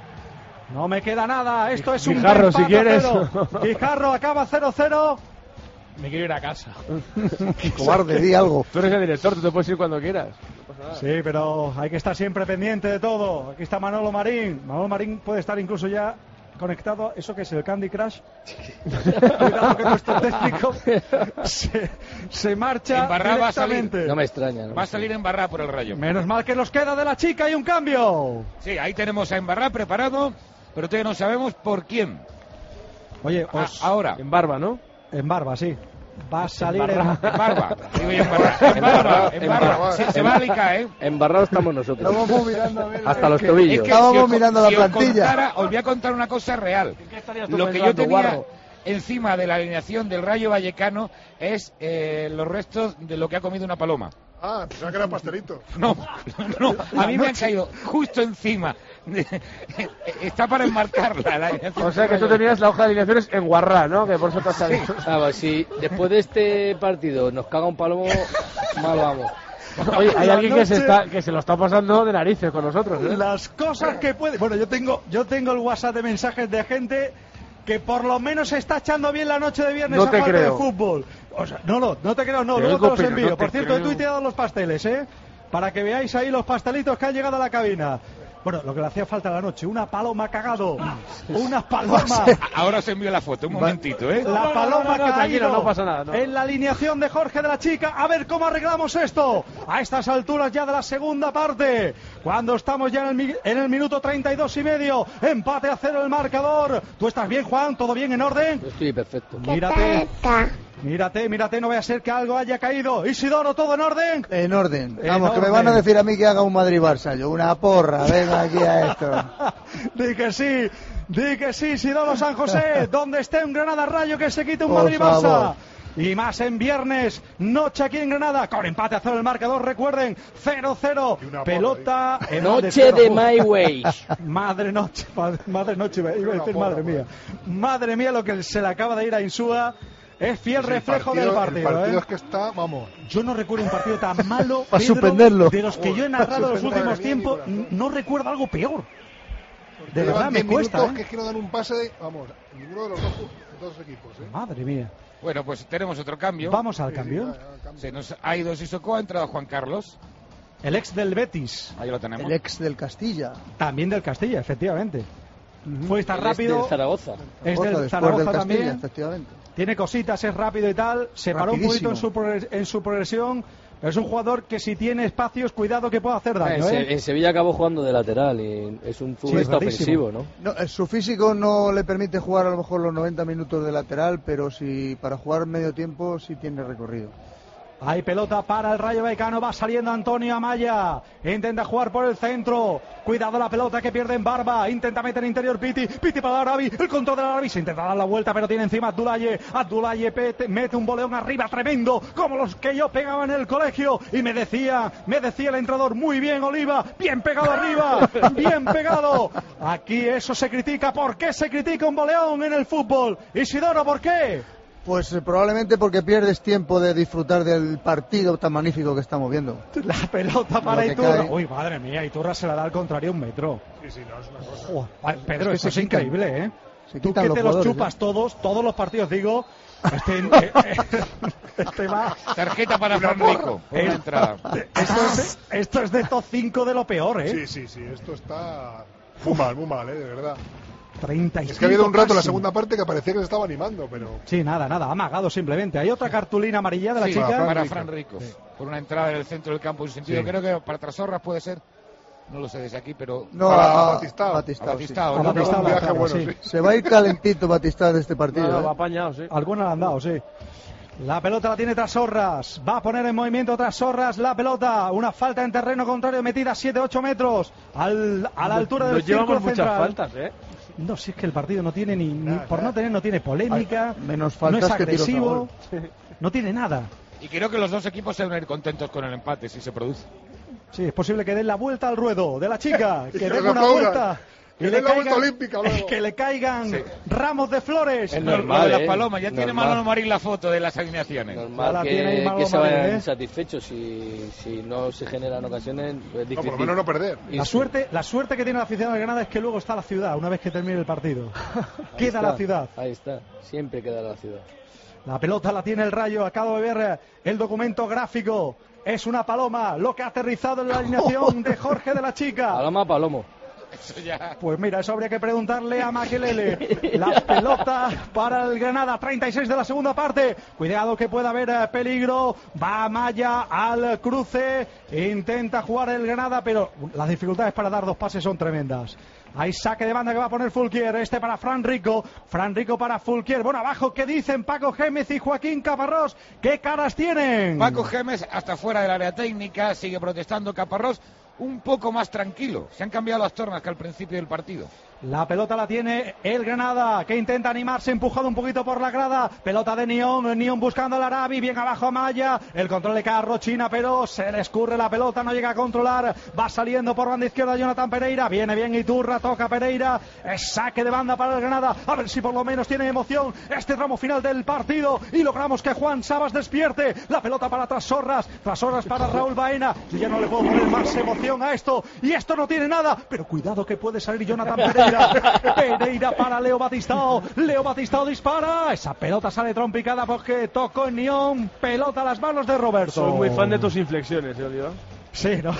No me queda nada, esto es un Guijarro, si empate a quieres. cero. Guijarro acaba cero cero. Me quiero ir a casa. Cobarde, di algo. Tú eres el director, tú te puedes ir cuando quieras. No pasa nada. Sí, pero hay que estar siempre pendiente de todo. Aquí está Manolo Marín. Manolo Marín puede estar incluso ya conectado. ¿Eso qué es, el Candy Crush? Cuidado que nuestro técnico se, se marcha En Barra va a salir. directamente. No me extraña. No Va a salir en Barra por el Rayo. Menos mal que nos queda de la chica y un cambio. Sí, ahí tenemos a Embarrá preparado, pero todavía no sabemos por quién. Oye, Ah, os... ahora, En barba, ¿no? en barba, sí. Va a salir en... en Barba. Digo yo en Barra. En Barba, en Barba. Se, se va a licar, ¿eh? Embarrados estamos nosotros. Lo vamos mirando a ver. Hasta los que- tobillos. Es que Estábamos si os- mirando la si os plantilla. contara, os voy a contar una cosa real. qué estarías tú Lo que yo pensando, tenía guarro? encima de la alineación del Rayo Vallecano es eh, los restos de lo que ha comido una paloma. Ah, pensaba que era pastelito. No, no, a mí me han caído justo encima. Está para enmarcarla la alineación. O sea que tú tenías la hoja de alineaciones en Guarrá, ¿no? Que por eso te has salido. Ah, pues si después de este partido nos caga un palomo, mal vamos. Oye, hay La alguien que se, noche- está, que se lo está pasando de narices con nosotros, ¿eh? Las cosas que puede. Bueno, yo tengo, yo tengo el WhatsApp de mensajes de gente que por lo menos se está echando bien la noche de viernes No a te falta creo. de fútbol. O sea, no, no, no te creo, no, Te luego digo, te los pero envío. no te por cierto, he creo. tuiteado los pasteles, ¿eh? Para que veáis ahí los pastelitos que han llegado a la cabina. Bueno, lo que le hacía falta a la noche, una paloma cagado, una paloma. Ahora os envío la foto, un momentito, ¿eh? La paloma no, no, que ha tranquilo, ido no pasa nada, no. en la alineación de Jorge de la Chica. A ver cómo arreglamos esto a estas alturas ya de la segunda parte, cuando estamos ya en el, mi- en el minuto treinta y dos y medio. Empate a cero el marcador. ¿Tú estás bien, Juan? ¿Todo bien, en orden? Yo estoy perfecto. Mírate, mírate, mírate, no vaya a ser que algo haya caído. Isidoro, ¿todo en orden? En orden. En Vamos, que me orden. van a decir a mí que haga un Madrid-Barça. Yo, una porra, venga aquí a esto. Di que sí, di que sí, Isidoro San José, donde esté un Granada Rayo que se quite un Por Madrid-Barça. favor. Y más en viernes, noche aquí en Granada, con empate a cero el marcador, recuerden, cero cero, pelota en Noche de My Way. Madre noche, madre, madre noche, iba a decir madre mía. Madre mía lo que se le acaba de ir a Insúa. Es fiel Pues el reflejo partido- del partido, El partido ¿eh? es que está, vamos. Yo no recuerdo un partido tan malo, Para Pedro, suspenderlo. de los que yo he narrado en los últimos tiempos, n- no recuerdo algo peor. De Llevan verdad me diez cuesta, minutos ¿eh? que es que no dan un pase de, vamos, ninguno de los dos, dos equipos, ¿eh? Madre mía. Bueno, pues tenemos otro cambio. Vamos al cambio. Se nos ha ido Sissoko, ha entrado Juan Carlos. El ex del Betis. Ahí lo tenemos. El ex del Castilla. También del Castilla, efectivamente. Fue tan El rápido. este de Zaragoza. Es Otra, del después Zaragoza del Castilla, también. efectivamente. Tiene cositas, es rápido y tal. Se paró un poquito Rapidísimo. en su, progres- en su progresión. Pero es un jugador que si tiene espacios, cuidado que puede hacer En, daño, Se- ¿eh? en Sevilla acabó jugando de lateral y es un futbolista rarísimo. ofensivo, ¿no? No, eh, su físico no le permite jugar a lo mejor los noventa minutos de lateral, pero si para jugar medio tiempo sí tiene recorrido. Hay pelota para el Rayo Vallecano, va saliendo Antonio Amaya, intenta jugar por el centro, cuidado la pelota que pierde en Barba, intenta meter interior Piti, Piti para Arabi, el control de Arabi, se intenta dar la vuelta pero tiene encima Abdoulaye, Abdoulaye pete- mete un boleón arriba tremendo, como los que yo pegaba en el colegio, y me decía, me decía el entrenador, muy bien Oliva, bien pegado arriba, bien pegado, aquí eso se critica, ¿por qué se critica un boleón en el fútbol? Isidoro, ¿por qué? Pues eh, probablemente porque pierdes tiempo de disfrutar del partido tan magnífico que estamos viendo. La pelota para Lo que Iturra. cae. Uy, madre mía, Iturra se la da al contrario un metro. Sí, sí, no, es una cosa. Joder, ay, Pedro, Es que esto se es quitan. increíble, ¿eh? Se Tú quitan que los te los jugadores, chupas ¿eh? todos, todos los partidos, digo. Este, eh, eh, este va. Tarjeta para Fran Rico. Por una entrada. Esto es, esto es de top cinco de lo peor, ¿eh? Sí, sí, sí, esto está muy mal, muy mal, ¿eh? De verdad. treinta y cinco Es que ha habido un rato en la casi. segunda parte que parecía que se estaba animando, pero... Sí, nada, nada, amagado simplemente. Hay otra cartulina amarilla de la Sí, chica. para Fran Rico. Por una entrada en el centro del campo en sentido. Sí. Creo que para Trasorras puede ser. No lo sé desde aquí, pero. No, Para a, Batistao. a Batistao, A sí. Batistao, A ¿no? Batistao Un la viaje cara, bueno, sí. sí. Se va a ir calentito Batistao de este partido. No, no, ¿eh? va apañado, sí. Alguna la han dado, sí. La pelota la tiene Trasorras. Va a poner en movimiento Trasorras la pelota. Una falta en terreno contrario metida a siete ocho metros. Al, a la altura del Nos llevamos círculo muchas central. faltas, ¿eh? No, si es que el partido no tiene ni, ni- Nada, por nada. no tener no tiene polémica, Ay, menos no faltas es que tiros a agresivo, gol. no tiene nada. Y creo que los dos equipos se van a ir contentos con el empate si se produce. Sí, es posible que den la vuelta al ruedo de la chica, Y que que den nos una aplaudan. vuelta. Que den la vuelta olímpica luego. que le caigan Sí. ramos de flores. Es Lo- lo normal, de las ¿eh? palomas, ya tiene Normal. Manolo Marín la foto de las alineaciones. Ya Normal la tiene ahí que, Manolo que se Marín, vayan ¿eh? insatisfechos si, si no se generan ocasiones. Es No, difícil. por lo menos no perder. Y La su- suerte, la suerte que tiene la afición de Granada es que luego está la ciudad, una vez que termine el partido. Ahí Queda está, la ciudad. Ahí está, siempre queda la ciudad. La pelota la tiene el Rayo. Acabo de ver el documento gráfico. Es una paloma lo que ha aterrizado en la alineación de Jorge de la Chica. Paloma, palomo. Eso ya. Pues mira, eso habría que preguntarle a Makelele. La pelota para el Granada, treinta y seis de la segunda parte. Cuidado que puede haber eh, peligro. Va Maya al cruce. Intenta jugar el Granada, pero las dificultades para dar dos pases son tremendas. Hay saque de banda que va a poner Fulquier. Este para Fran Rico. Fran Rico para Fulquier. Bueno, abajo, ¿qué dicen Paco Gémez y Joaquín Caparrós? ¿Qué caras tienen? Paco Gémez hasta fuera del área técnica, sigue protestando Caparrós, un poco más tranquilo. Se han cambiado las tornas que al principio del partido. La pelota la tiene el Granada, que intenta animarse, empujado un poquito por la grada. Pelota de Nión, Nión buscando al Arabi, bien abajo a Maya. El control le cae a Rochina, pero se le escurre la pelota, no llega a controlar. Va saliendo por banda izquierda Jonathan Pereira. Viene bien Iturra, toca Pereira. Es saque de banda para el Granada. A ver si por lo menos tiene emoción este tramo final del partido. Y logramos que Juan Sabas despierte. La pelota para Trasorras, Trasorras para Raúl Baena. Yo ya no le puedo poner más emoción a esto. Y esto no tiene nada, pero cuidado que puede salir Jonathan Pereira. Pereira para Leo Batistao. Leo Batistao dispara. Esa pelota sale trompicada porque tocó en Nión. Pelota a las manos de Roberto. Soy muy fan de tus inflexiones, Elio. Sí, ¿no?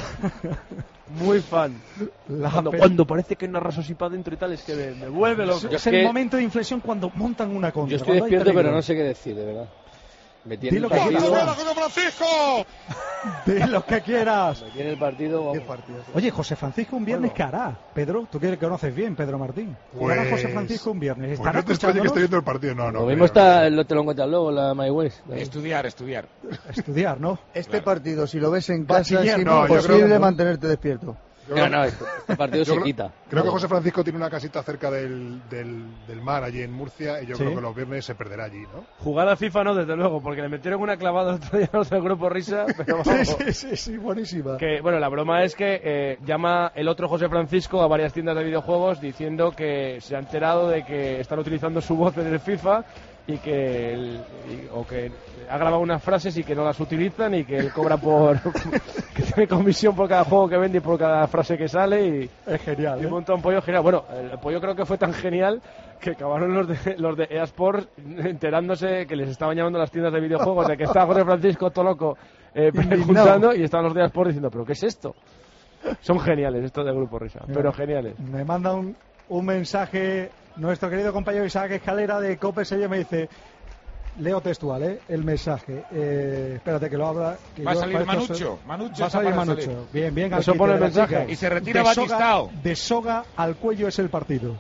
Muy fan. La cuando, pe- cuando parece que hay una rasosipa dentro y tal, es que me, me vuelve loco. Es, Yo es es el que- momento de inflexión cuando montan una contra. Yo estoy cuando hay despierto, peligro. pero no sé qué decir, de verdad. Me tiene Di lo el que partido. quieras. Francisco! Di lo que quieras. Me tiene el partido. vamos. Oye, José Francisco, un viernes, ¿qué hará? Pedro, tú que conoces bien, Pedro Martín. ¿Qué hará Pues- José Francisco un viernes? Pues ¿Estará no te extrañe que escuchándonos? esté viendo el partido. No, no. Lo mismo creo. está, lo, te lo encuentras luego, la My West. Estudiar, estudiar. Estudiar, ¿no? Este Claro. partido, si lo ves en casa, Bachiller, es no, yo imposible creo que no. mantenerte despierto. Yo No, creo- no, este, este partido yo se creo- quita. Creo que José Francisco tiene una casita cerca del, del, del mar allí en Murcia y yo Sí. creo que los viernes se perderá allí, ¿no? Jugar a FIFA no, desde luego, porque le metieron una clavada el otro día a los del grupo Risa, pero vamos. Sí, sí, sí, sí, buenísima. Que, bueno, la broma es que eh, llama el otro José Francisco a varias tiendas de videojuegos diciendo que se ha enterado de que están utilizando su voz en el FIFA y que el- y- o que ha grabado unas frases y que no las utilizan y que él cobra por que tiene comisión por cada juego que vende y por cada frase que sale y, Es genial. y ¿eh? un montón de pollo genial. Bueno, el pollo creo que fue tan genial que acabaron los de los de E A Sports enterándose que les estaban llamando a las tiendas de videojuegos de que estaba José Francisco todo loco eh, preguntando y estaban los de E A Sports diciendo, ¿pero qué es esto? Son geniales estos del Grupo Risa, pero geniales. Me manda un, un mensaje nuestro querido compañero Isaac Escalera de Cope Sevilla, me dice, leo textual, ¿eh? El mensaje. Eh, espérate que lo abra. que Va a yo salir para esto Manucho. soy- Manucho Va a está salir para Manucho. salir. Bien, bien. Eso al pone quite el de la mensaje. chica. Y se retira De soga- Batistao. De soga al cuello es el partido.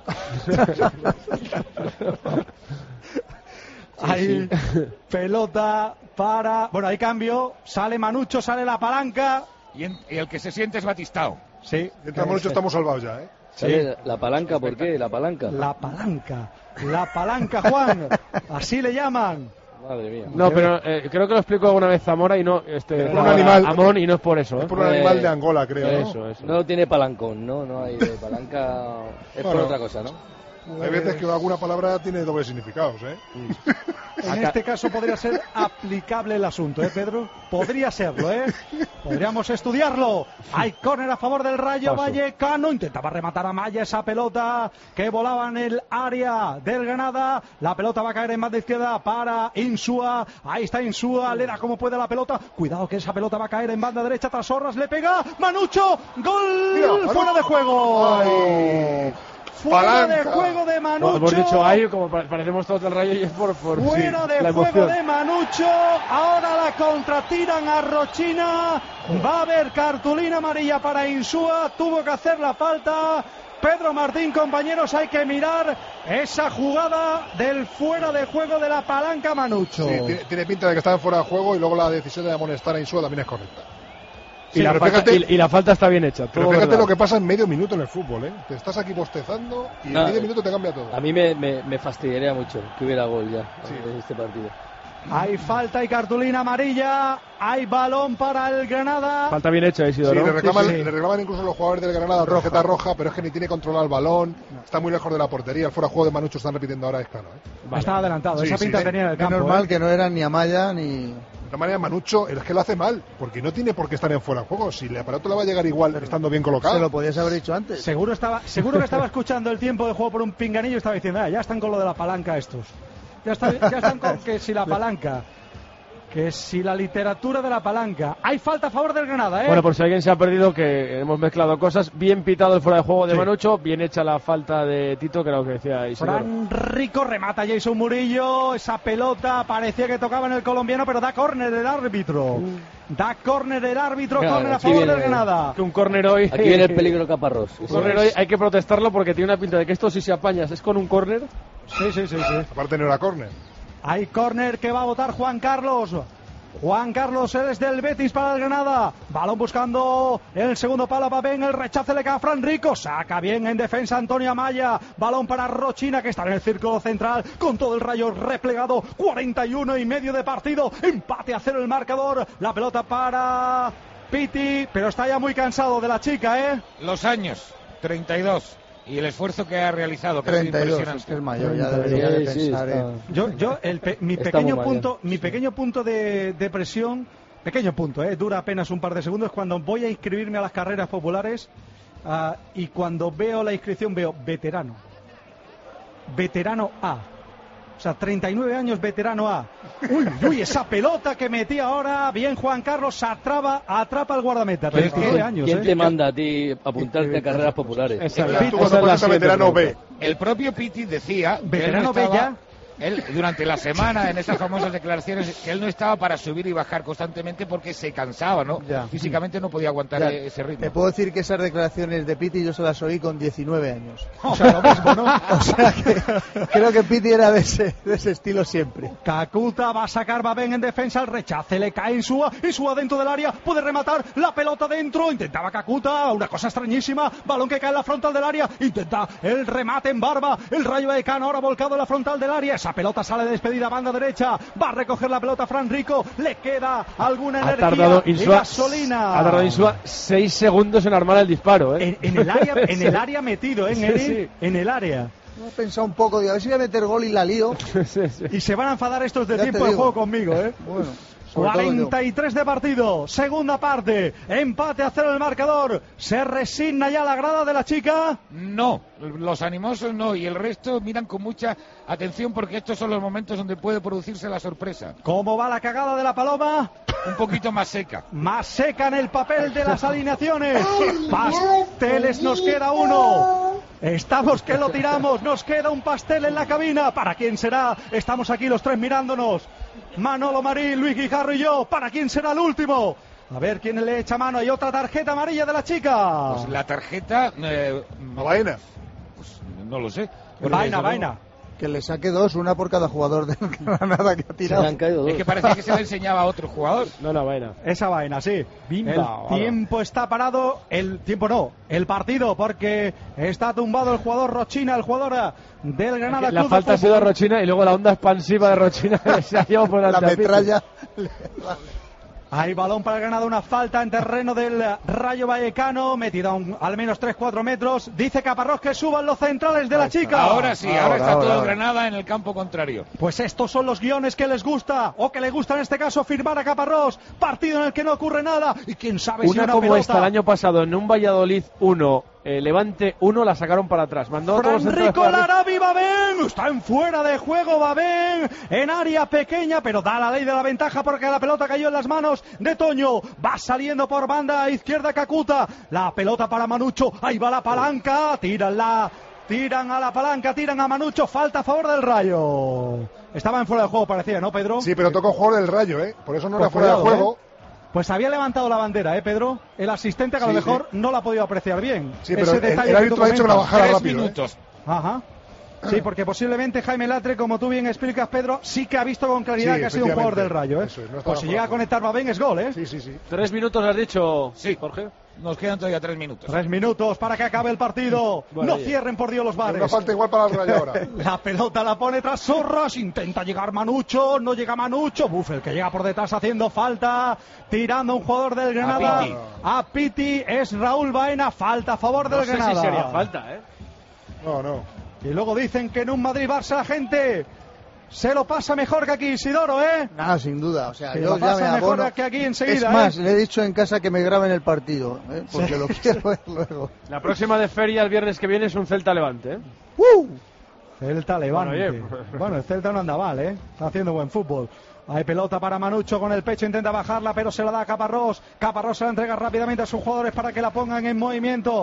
Hay pelota para... Bueno, hay cambio. Sale Manucho, sale la palanca. Y, en- y el que se siente es Batistao. Sí. Mientras Manucho estamos salvados ya, ¿eh? ¿Sale la palanca? ¿Por qué? La palanca. La palanca. La palanca, Juan. Así le llaman. Madre mía. No, pero eh, creo que lo explico alguna vez Zamora y no este Es por un animal. Amón y no es por eso, ¿eh? Es por un animal de Angola, creo, ¿no? Eso, eso. No tiene palancón, ¿no? No hay de palanca. Es por Bueno. otra cosa, ¿no? Hay veces que alguna palabra tiene dobles significados, ¿eh? En este caso podría ser aplicable el asunto, ¿eh, Pedro? Podría serlo, ¿eh? Podríamos estudiarlo. Hay córner a favor del Rayo Paso. Vallecano. Intentaba rematar a Maya esa pelota que volaba en el área del Granada. La pelota va a caer en banda izquierda para Insúa. Ahí está Insúa. Le da como puede la pelota. Cuidado que esa pelota va a caer en banda derecha. Trasorras le pega. Manucho. Gol. Mira, Manucho. Fuera de juego. Ay. Fuera de Palanca. juego de Manucho. Hemos dicho ahí, como pa- parecemos todos del Rayo y es por, por Fuera sí, de la juego emoción. de Manucho. Ahora la contratiran a Rochina. Va a haber cartulina amarilla para Insúa. Tuvo que hacer la falta. Pedro Martín, compañeros, hay que mirar esa jugada del fuera de juego de la palanca Manucho. Sí, tiene, tiene pinta de que estaba fuera de juego y luego la decisión de amonestar a Insúa también es correcta. Y, Sí, la pero falta, fíjate- y, y la falta está bien hecha. Pero todo fíjate verdad. lo que pasa en medio minuto en el fútbol, ¿eh? Te estás aquí bostezando y No, en medio minuto te cambia todo. A mí me, me, me fastidiaría mucho que hubiera gol ya Sí. en este partido. Hay falta y cartulina amarilla. Hay balón para el Granada. Falta bien hecha, Sí, Isidoro. le reclaman, Sí, sí. le reclaman incluso los jugadores del Granada tarjeta roja, pero es que ni tiene controlado el balón, está muy lejos de la portería, el fuera de juego de Manucho están repitiendo ahora, es claro. ¿eh? Está adelantado. Sí, esa sí, pinta sí. tenía en el Es campo. normal ¿eh? que no eran ni Amaya ni... De todas maneras, Manucho es que lo hace mal, porque no tiene por qué estar en fuera de juego. Si el aparato le va a llegar igual estando bien colocado. Se lo podías haber dicho antes. Seguro estaba, seguro que estaba escuchando el tiempo de juego por un pinganillo y estaba diciendo, ah, ya están con lo de la palanca estos. Ya, está- ya están con que si la palanca, que si la literatura de la palanca. Hay falta a favor del Granada, ¿eh? Bueno, por si alguien se ha perdido, que hemos mezclado cosas. Bien pitado el fuera de juego de Sí. Manucho, bien hecha la falta de Tito, que era lo que decía Isidoro. Fran Rico remata Jason Murillo. Esa pelota parecía que tocaba en el colombiano, pero da córner el árbitro. Da córner el árbitro, Claro, córner a aquí favor viene- del Granada. Que un córner hoy... Aquí viene el peligro Caparrós. Un córner hoy hay que protestarlo porque tiene una pinta de que esto si se apañas es con un córner. Sí, sí, sí, sí. Aparte no era córner. Hay córner que va a votar Juan Carlos. Juan Carlos, eres del Betis para el Granada. Balón buscando el segundo palo, va bien, el rechace le cae a Fran Rico. Saca bien en defensa Antonio Amaya. Balón para Rochina, que está en el círculo central con todo el Rayo replegado. cuarenta y uno y medio de partido. Empate a cero el marcador. La pelota para Piti, pero está ya muy cansado de la chica, ¿eh? Los años, treinta y dos. Y el esfuerzo que ha realizado, que treinta y dos, es impresionante. es que es mayor, ya debería de Sí, sí, pensar está- en... Yo, yo el pe- mi Está pequeño muy punto, mal, mi pequeño punto de, de presión, pequeño punto, eh, dura apenas un par de segundos, cuando voy a inscribirme a las carreras populares ah, y cuando veo la inscripción veo veterano, veterano A. O sea, treinta y nueve años, veterano A. Uy, uy, esa pelota que metí ahora. Bien, Juan Carlos, atrapa, atrapa al guardameta. Pues, treinta y nueve ¿quién, años, ¿quién ¿eh? te manda a ti a apuntarte a carreras populares? Esa, Esa- esa tú es cuando la pones a siguiente veterano pregunta. B. El propio Piti decía que él Veterano no estaba- Bella. Él, durante la semana, en esas famosas declaraciones, que él no estaba para subir y bajar constantemente porque se cansaba, ¿no? Ya. Físicamente no podía aguantar Ya, ese ritmo. Te puedo decir que esas declaraciones de Piti yo se las oí con diecinueve años. O sea, lo mismo, ¿no? O sea, que creo que Piti era de ese, de ese estilo siempre. Kakuta va a sacar, va bien en defensa, el rechace le cae en Insúa, Insúa dentro del área, puede rematar, la pelota dentro, intentaba Kakuta, una cosa extrañísima, balón que cae en la frontal del área, intenta el remate en Barba, el Rayo Vallecano ahora volcado en la frontal del área, esa pelota sale despedida a banda derecha, va a recoger la pelota Fran Rico, le queda alguna Ha energía tardado y Insúa, gasolina. ha tardado Insúa seis segundos en armar el disparo, ¿eh? En, en el área, en el área metido, ¿eh, Sí, Neri? sí. En el área. He pensado un poco, digo, a ver si voy a meter gol y la lío. Sí, sí. Y se van a enfadar estos de Ya te tiempo de digo. juego conmigo, ¿eh? Bueno, sobre todo yo. cuarenta y tres de partido, segunda parte, empate a cero el marcador, se resigna ya la grada de la chica. No, los animosos no, y el resto miran con mucha atención porque estos son los momentos donde puede producirse la sorpresa. ¿Cómo va la cagada de la Paloma? Un poquito más seca. Más seca en el papel de las alineaciones. Pasteles, nos queda uno. Estamos que lo tiramos, nos queda un pastel en la cabina. ¿Para quién será? Estamos aquí los tres mirándonos. Manolo Marín, Luis Guijarro y yo. ¿Para quién será el último? A ver quién le echa mano. Hay otra tarjeta amarilla de la chica. Pues la tarjeta... Eh, ¿A vaina? Pues no lo sé. Porque Vaina, desde vaina. luego- Que le saque dos, una por cada jugador de Granada que ha Se tirado. le han caído dos. Es que parecía que se le enseñaba a otro jugador. No, no, vaina. Esa vaina, sí. Bimba, el ahora. tiempo está parado, el tiempo no, el partido, porque está tumbado el jugador Rochina, el jugador del Granada. La Club de falta ha Fútbol. sido a Rochina y luego la onda expansiva de Rochina se ha llevado por el La tapete. metralla. Hay balón para el Granada, una falta en terreno del Rayo Vallecano, metida a un- al menos tres cuatro metros. Dice Caparrós que suban los centrales de la chica. Ahora sí, ahora, Ahora, está ahora, todo el ahora. Granada en el campo contrario. Pues estos son los guiones que les gusta, o que le gusta en este caso firmar a Caparrós. Partido en el que no ocurre nada, y quién sabe si Una una como pelota. esta el año pasado en un Valladolid uno, eh, Levante uno, la sacaron para atrás. Mandó a todos los centrales Franrico para arriba. Larabi, Babén, está en fuera de juego Babén, en área pequeña, pero da la ley de la ventaja porque la pelota cayó en las manos de Toño, va saliendo por banda izquierda Kakuta, la pelota para Manucho, ahí va la palanca, tiran la... Tiran a la palanca, tiran a Manucho, falta a favor del Rayo. Estaba en fuera de juego, parecía, ¿no, Pedro? Sí, pero tocó jugador del Rayo, ¿eh? Por eso no Pues era fuera de cuidado, juego. ¿eh? Pues había levantado la bandera, ¿eh, Pedro? El asistente que a lo Sí, mejor no la ha podido apreciar bien. Sí, pero Ese el, detalle el que árbitro tú ha dicho que la comentas. bajara Tres rápido. ¿eh? minutos. Ajá. Sí, porque posiblemente Jaime Latre, como tú bien explicas, Pedro, sí que ha visto con claridad Sí, que ha sido un jugador del efectivamente. Rayo, ¿eh? Eso es, no estaba Pues si fuera llega a de conectar Babén es gol, ¿eh? Sí, sí, sí. Tres minutos has dicho, Sí. Jorge. Nos quedan todavía tres minutos. Tres minutos para que acabe el partido. Bueno, no oye. cierren por Dios los bares. Una falta igual para el Rayo ahora. La pelota la pone tras Zorras, intenta llegar Manucho, no llega Manucho, Buffel que llega por detrás haciendo falta, tirando a un jugador del Granada. Piti. A Piti, es Raúl Baena, falta a favor del No sé Granada. si sería falta, ¿eh? No, no. Y luego dicen que en un Madrid-Barça la gente se lo pasa mejor que aquí, Isidoro, ¿eh? Nada, sin duda. O sea, Que yo lo ya pasa me mejor abono. que aquí enseguida, Es más, ¿eh? le he dicho en casa que me graben el partido, ¿eh? Porque lo quiero ver luego. La próxima de feria el viernes que viene es un Celta Levante, ¿eh? ¡Uh! Celta Levante. Bueno, Bueno, oye. el Celta no anda mal, ¿eh? Está haciendo buen fútbol. Hay pelota para Manucho con el pecho, intenta bajarla, pero se la da a Caparrós. Caparrós se la entrega rápidamente a sus jugadores para que la pongan en movimiento.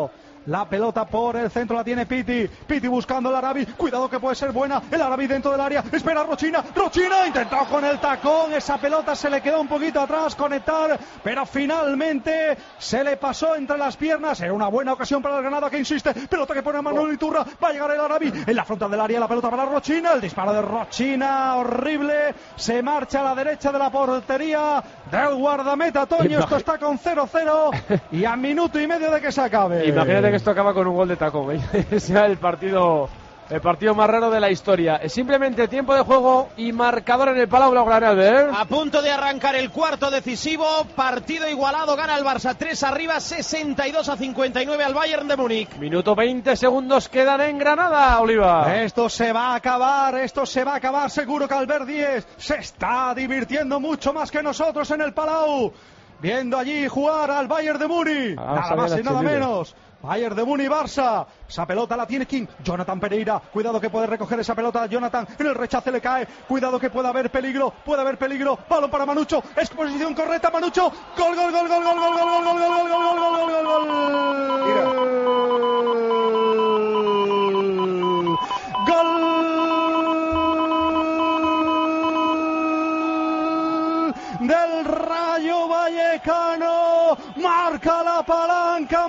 La pelota por el centro la tiene Piti. Piti buscando el Arabi. Cuidado que puede ser buena. El Arabi dentro del área. Espera Rochina. Rochina intentó con el tacón. Esa pelota se le quedó un poquito atrás. Conectar. Pero finalmente se le pasó entre las piernas. Era una buena ocasión para el Granada que insiste. Pelota que pone a Manuel Iturra. Va a llegar el Arabi. En la frontal del área. La pelota para Rochina. El disparo de Rochina. Horrible. Se marcha a la derecha de la portería del guardameta. Toño. Esto está con cero cero. Y a minuto y medio de que se acabe. Imagínate que esto acaba con un gol de tacón, ¿eh? Es ya el partido, el partido más raro de la historia. Es simplemente tiempo de juego y marcador en el Palau Blaugrana. A punto de arrancar el cuarto decisivo, partido igualado, gana el Barça tres arriba, sesenta y dos a cincuenta y nueve al Bayern de Múnich. Minuto veinte segundos quedan en Granada, Oliva. Esto se va a acabar, esto se va a acabar. Seguro que Albert Díez se está divirtiendo mucho más que nosotros en el Palau, viendo allí jugar al Bayern de Múnich. Nada más y nada menos. Bayern de Múnich, Barça. Esa pelota la tiene King. Jonathan Pereira. Cuidado que puede recoger esa pelota. Jonathan en el rechace le cae. Cuidado que puede haber peligro. Puede haber peligro. Balón para Manucho. Exposición correcta. Manucho. Gol, gol, gol, gol, gol, gol, gol, gol, gol, gol, gol, gol, gol, gol, gol. Gol. Del Rayo Vallecano, marca la palanca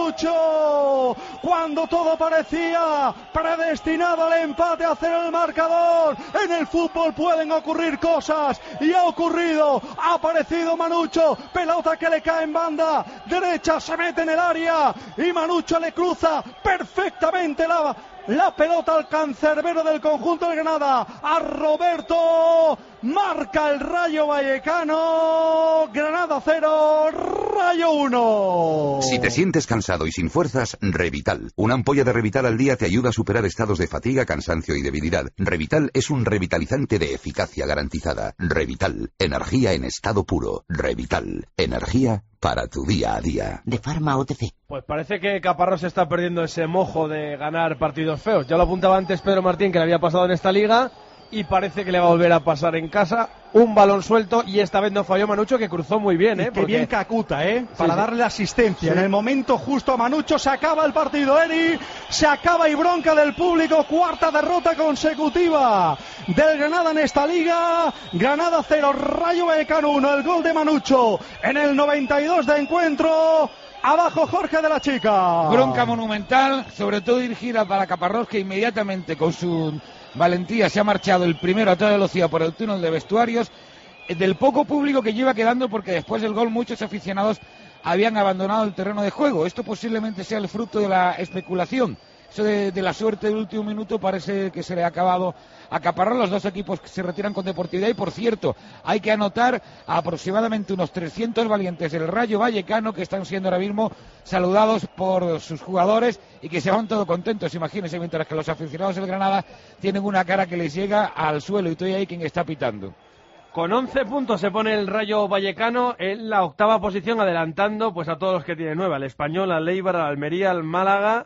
Manucho, cuando todo parecía predestinado al empate, a hacer el marcador. En el fútbol pueden ocurrir cosas y ha ocurrido. Ha aparecido Manucho, pelota que le cae en banda derecha, se mete en el área y Manucho le cruza perfectamente la La pelota al cancerbero del conjunto del Granada, a Roberto. Marca el Rayo Vallecano. Granada cero, Rayo uno. Si te sientes cansado y sin fuerzas, Revital. Una ampolla de Revital al día te ayuda a superar estados de fatiga, cansancio y debilidad. Revital es un revitalizante de eficacia garantizada. Revital, energía en estado puro. Revital, energía para tu día a día. De Pharma O T C. Pues parece que Caparrós está perdiendo ese mojo de ganar partidos feos. Ya lo apuntaba antes Pedro Martín, que le había pasado en esta liga, y parece que le va a volver a pasar en casa. Un balón suelto y esta vez no falló Manucho, que cruzó muy bien, ¿eh? Y qué Porque... bien Kakuta, ¿eh? Sí, Para sí. darle la asistencia. Sí. En el momento justo a Manucho. Se acaba el partido, Eri. Se acaba y bronca del público. Cuarta derrota consecutiva del Granada en esta liga. Granada cero, Rayo Vallecano uno. El gol de Manucho en el noventa y dos de encuentro. Abajo Jorge de la Chica. Bronca monumental, sobre todo dirigida para Caparrós, que inmediatamente con su valentía se ha marchado el primero a toda velocidad por el túnel de vestuarios. Del poco público que lleva quedando, porque después del gol muchos aficionados habían abandonado el terreno de juego. Esto posiblemente sea el fruto de la especulación. Eso de, de la suerte del último minuto parece que se le ha acabado a Caparrós. Los dos equipos que se retiran con deportividad. Y por cierto, hay que anotar a aproximadamente unos trescientos valientes del Rayo Vallecano, que están siendo ahora mismo saludados por sus jugadores y que se van todos contentos, imagínense, mientras que los aficionados del Granada tienen una cara que les llega al suelo, y estoy ahí quien está pitando. Con once puntos se pone el Rayo Vallecano en la octava posición, adelantando pues a todos los que tienen nueve, al Español, al Eibar, al Almería, al Málaga,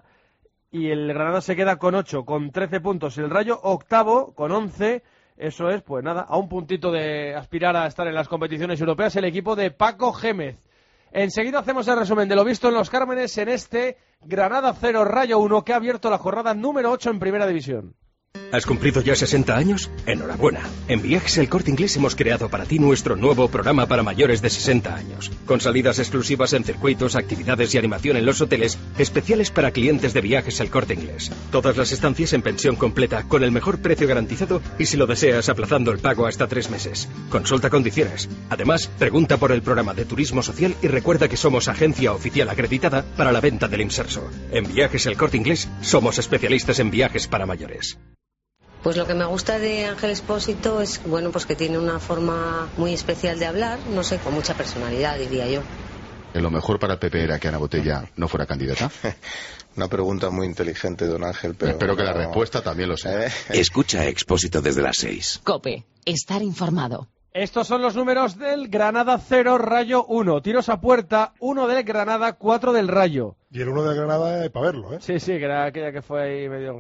y el Granada se queda con ocho, con trece puntos. El Rayo octavo, con once, eso es, pues nada, a un puntito de aspirar a estar en las competiciones europeas, el equipo de Paco Gémez. Enseguida hacemos el resumen de lo visto en los Cármenes en este Granada cero, Rayo uno, que ha abierto la jornada número ocho en Primera División. ¿Has cumplido ya sesenta años? Enhorabuena. En Viajes El Corte Inglés hemos creado para ti nuestro nuevo programa para mayores de sesenta años. Con salidas exclusivas en circuitos, actividades y animación en los hoteles, especiales para clientes de Viajes El Corte Inglés. Todas las estancias en pensión completa, con el mejor precio garantizado y, si lo deseas, aplazando el pago hasta tres meses. Consulta condiciones. Además, pregunta por el programa de turismo social y recuerda que somos agencia oficial acreditada para la venta del inserso. En Viajes El Corte Inglés somos especialistas en viajes para mayores. Pues lo que me gusta de Ángel Expósito es, bueno, pues que tiene una forma muy especial de hablar, no sé, con mucha personalidad, diría yo. Lo mejor para el P P era que Ana Botella no fuera candidata. Una pregunta muy inteligente, don Ángel, pero... Espero que la no... respuesta también lo sea. Escucha a Expósito desde las seis. COPE, estar informado. Estos son los números del Granada cero, Rayo uno. Tiros a puerta, uno del Granada, cuatro del Rayo. Y el uno del Granada es para verlo, ¿eh? Sí, sí, que era aquella que fue ahí medio...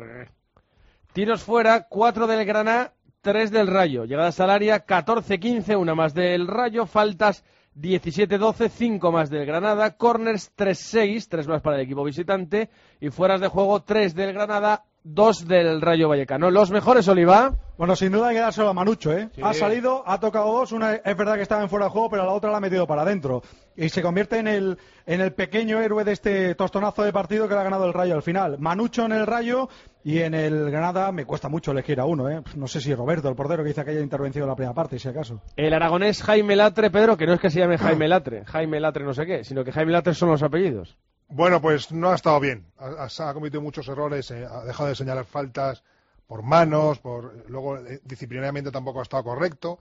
Tiros fuera, cuatro del Granada, tres del Rayo. Llegadas al área, catorce quince, una más del Rayo. Faltas, diecisiete doce, cinco más del Granada, corners tres seis, tres más para el equipo visitante, y fueras de juego tres del Granada, dos del Rayo Vallecano. ¿Los mejores, Oliva? Bueno, sin duda hay que dárselo a Manucho, ¿eh? Sí. Ha salido, ha tocado dos, una es verdad que estaba en fuera de juego, pero la otra la ha metido para adentro. Y se convierte en el, en el pequeño héroe de este tostonazo de partido que le ha ganado el Rayo al final. Manucho en el Rayo y en el Granada me cuesta mucho elegir a uno, ¿eh? No sé si Roberto, el portero que hizo aquella intervención en la primera parte, si acaso. El aragonés Jaime Latre, Pedro, que no es que se llame Jaime Latre, Jaime Latre no sé qué, sino que Jaime Latre son los apellidos. Bueno, pues no ha estado bien. Ha, ha cometido muchos errores, eh, ha dejado de señalar faltas por manos, por luego eh, disciplinariamente tampoco ha estado correcto.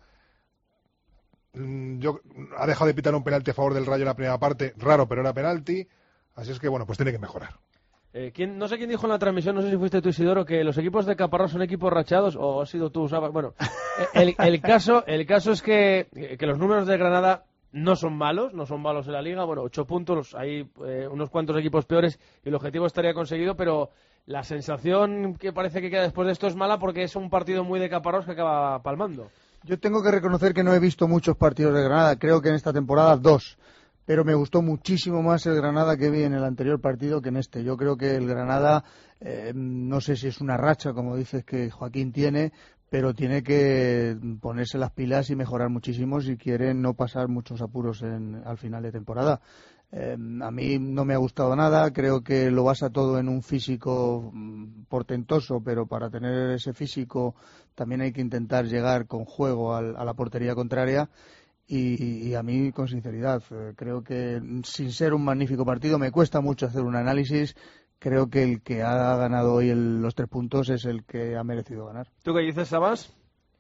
Mm, yo ha dejado de pitar un penalti a favor del Rayo en la primera parte, raro, pero era penalti. Así es que, bueno, pues tiene que mejorar. Eh, ¿quién, no sé quién dijo en la transmisión, no sé si fuiste tú, Isidoro, que los equipos de Caparrós son equipos rachados, o has sido tú, Sabas. Bueno, el, el, caso, el caso es que, que los números de Granada no son malos, no son malos en la Liga. Bueno, ocho puntos, hay eh, unos cuantos equipos peores y el objetivo estaría conseguido, pero la sensación que parece que queda después de esto es mala porque es un partido muy de Caparrós que acaba palmando. Yo tengo que reconocer que no he visto muchos partidos de Granada, creo que en esta temporada dos, pero me gustó muchísimo más el Granada que vi en el anterior partido que en este. Yo creo que el Granada, eh, no sé si es una racha, como dices que Joaquín tiene, pero tiene que ponerse las pilas y mejorar muchísimo si quiere no pasar muchos apuros en, al final de temporada. Eh, a mí no me ha gustado nada, creo que lo basa todo en un físico portentoso, pero para tener ese físico también hay que intentar llegar con juego al, a la portería contraria. Y, y a mí, con sinceridad, eh, creo que sin ser un magnífico partido me cuesta mucho hacer un análisis. Creo que el que ha ganado hoy el, los tres puntos es el que ha merecido ganar. ¿Tú qué dices, Sabas?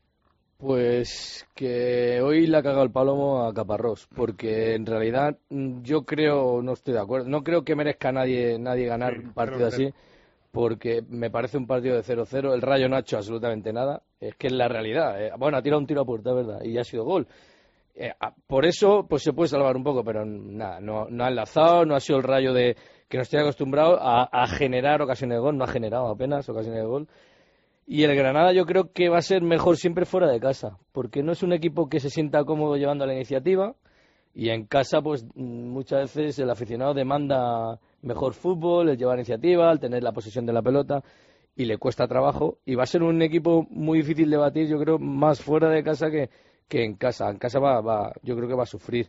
Pues que hoy le ha cagado el palomo a Caparrós, porque en realidad yo creo, no estoy de acuerdo, no creo que merezca nadie nadie ganar sí, un partido así, porque me parece un partido de cero cero, el Rayo no ha hecho absolutamente nada, es que es la realidad, eh. Bueno, ha tirado un tiro a puerta, ¿verdad? Y ya ha sido gol. Eh, por eso pues se puede salvar un poco, pero nada, no, no ha enlazado, no ha sido el Rayo de que nos tiene acostumbrado a, a generar ocasiones de gol, no ha generado apenas ocasiones de gol. Y el Granada yo creo que va a ser mejor siempre fuera de casa, porque no es un equipo que se sienta cómodo llevando la iniciativa, y en casa pues muchas veces el aficionado demanda mejor fútbol, el llevar iniciativa, el tener la posesión de la pelota, y le cuesta trabajo, y va a ser un equipo muy difícil de batir, yo creo, más fuera de casa que, que en casa. En casa va, va, yo creo que va a sufrir.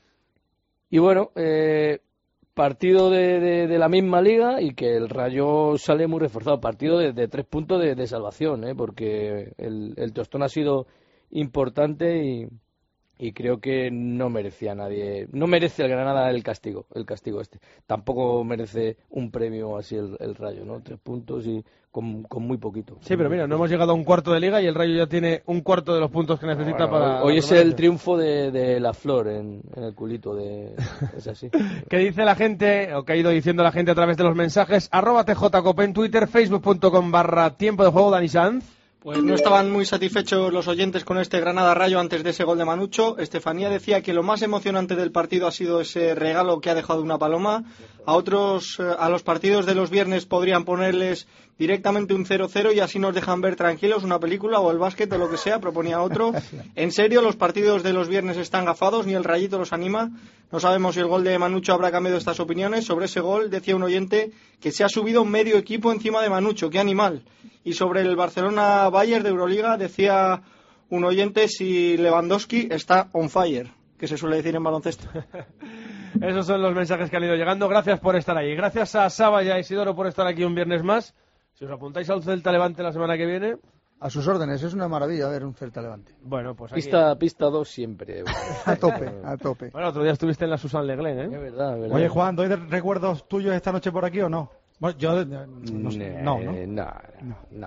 Y bueno, eh, partido de, de, de la misma liga y que el Rayo sale muy reforzado. Partido de, de tres puntos de, de salvación, ¿eh? Porque el, el tostón ha sido importante y, y creo que no merecía nadie, no merece el Granada el castigo, el castigo este. Tampoco merece un premio así el, el Rayo, ¿no? Tres puntos y con, con muy poquito. Sí, pero mira, no hemos llegado a un cuarto de liga y el Rayo ya tiene un cuarto de los puntos que necesita. Bueno, para... Hoy es el triunfo de, de la flor en, en el culito, de es así. ¿Qué dice la gente, o qué ha ido diciendo la gente a través de los mensajes? Arroba tjcope en Twitter, facebook punto com barra tiempo de juego, Dani Sanz. Pues no estaban muy satisfechos los oyentes con este Granada-Rayo antes de ese gol de Manucho. Estefanía decía que lo más emocionante del partido ha sido ese regalo que ha dejado una paloma. A otros, a los partidos de los viernes podrían ponerles directamente un cero cero y así nos dejan ver tranquilos una película o el básquet o lo que sea, proponía otro. En serio, los partidos de los viernes están gafados, ni el Rayito los anima. No sabemos si el gol de Manucho habrá cambiado estas opiniones. Sobre ese gol decía un oyente que se ha subido medio equipo encima de Manucho, qué animal. Y sobre el Barcelona-Bayern de Euroliga decía un oyente si Lewandowski está on fire, que se suele decir en baloncesto. Esos son los mensajes que han ido llegando. Gracias por estar ahí. Gracias a Saba y a Isidoro por estar aquí un viernes más. Si os apuntáis al Celta Levante la semana que viene... A sus órdenes, es una maravilla ver un Celta Levante. Bueno, pues aquí... Pista, pista dos siempre. A tope, a tope. Bueno, otro día estuviste en la Susan Leglen, ¿eh? Es verdad, es verdad. Oye, Juan, ¿doy recuerdos tuyos esta noche por aquí o no? Bueno, yo no, no, no, no, no, no.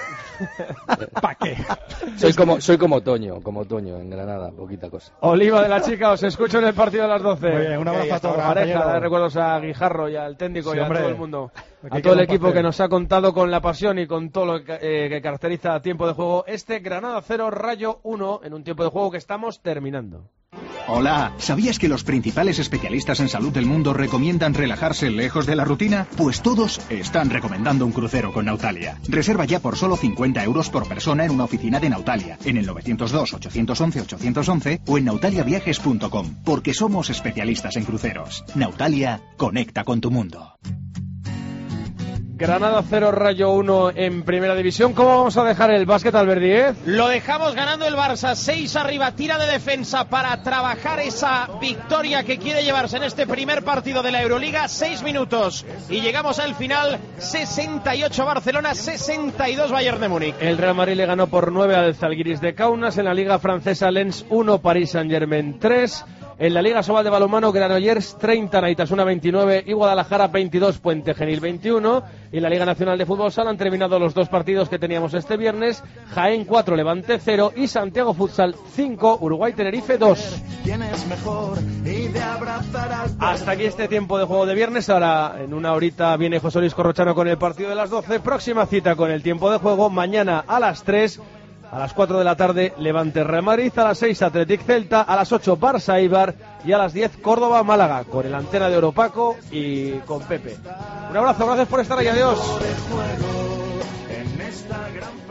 ¿Para qué? Soy como, soy como Toño, como Toño en Granada, poquita cosa. Oliva de la Chica, os escucho en el partido de las doce. Muy bien, un abrazo a toda la pareja, dar recuerdos a Guijarro y al técnico sí, y a hombre, todo el mundo, a todo el equipo que nos ha contado con la pasión y con todo lo que, eh, que caracteriza a tiempo de juego este Granada cero, Rayo uno, en un tiempo de juego que estamos terminando. Hola, ¿sabías que los principales especialistas en salud del mundo recomiendan relajarse lejos de la rutina? Pues todos están recomendando un crucero con Nautalia. Reserva ya por solo cincuenta euros por persona en una oficina de Nautalia, en el novecientos dos, ochocientos once, ochocientos once o en nautaliaviajes punto com, porque somos especialistas en cruceros. Nautalia, conecta con tu mundo. Granada cero, Rayo uno en Primera División. ¿Cómo vamos a dejar el básquet, Albert Díez? Lo dejamos ganando el Barça, seis arriba, tira de defensa para trabajar esa victoria que quiere llevarse en este primer partido de la Euroliga, seis minutos y llegamos al final, sesenta y ocho Barcelona, sesenta y dos Bayern de Múnich. El Real Madrid le ganó por nueve al Zalgiris de Kaunas. En la Liga Francesa, Lens uno, Paris Saint-Germain tres. En la Liga Sobal de Balonmano, Granollers treinta, Naitasuna veintinueve y Guadalajara veintidós, Puente Genil veintiuno. Y en la Liga Nacional de Fútbol Sala han terminado los dos partidos que teníamos este viernes. Jaén cuatro, Levante cero y Santiago Futsal cinco, Uruguay Tenerife dos. Hasta aquí este tiempo de juego de viernes. Ahora en una horita viene José Luis Corrochano con el partido de las doce. Próxima cita con el tiempo de juego mañana a las tres. A las cuatro de la tarde, Levante Real Madrid. A las seis, Athletic Celta. A las ocho, Barça Eibar. Y a las diez, Córdoba Málaga. Con el antena de Oropaco y con Pepe. Un abrazo, gracias por estar ahí. Adiós.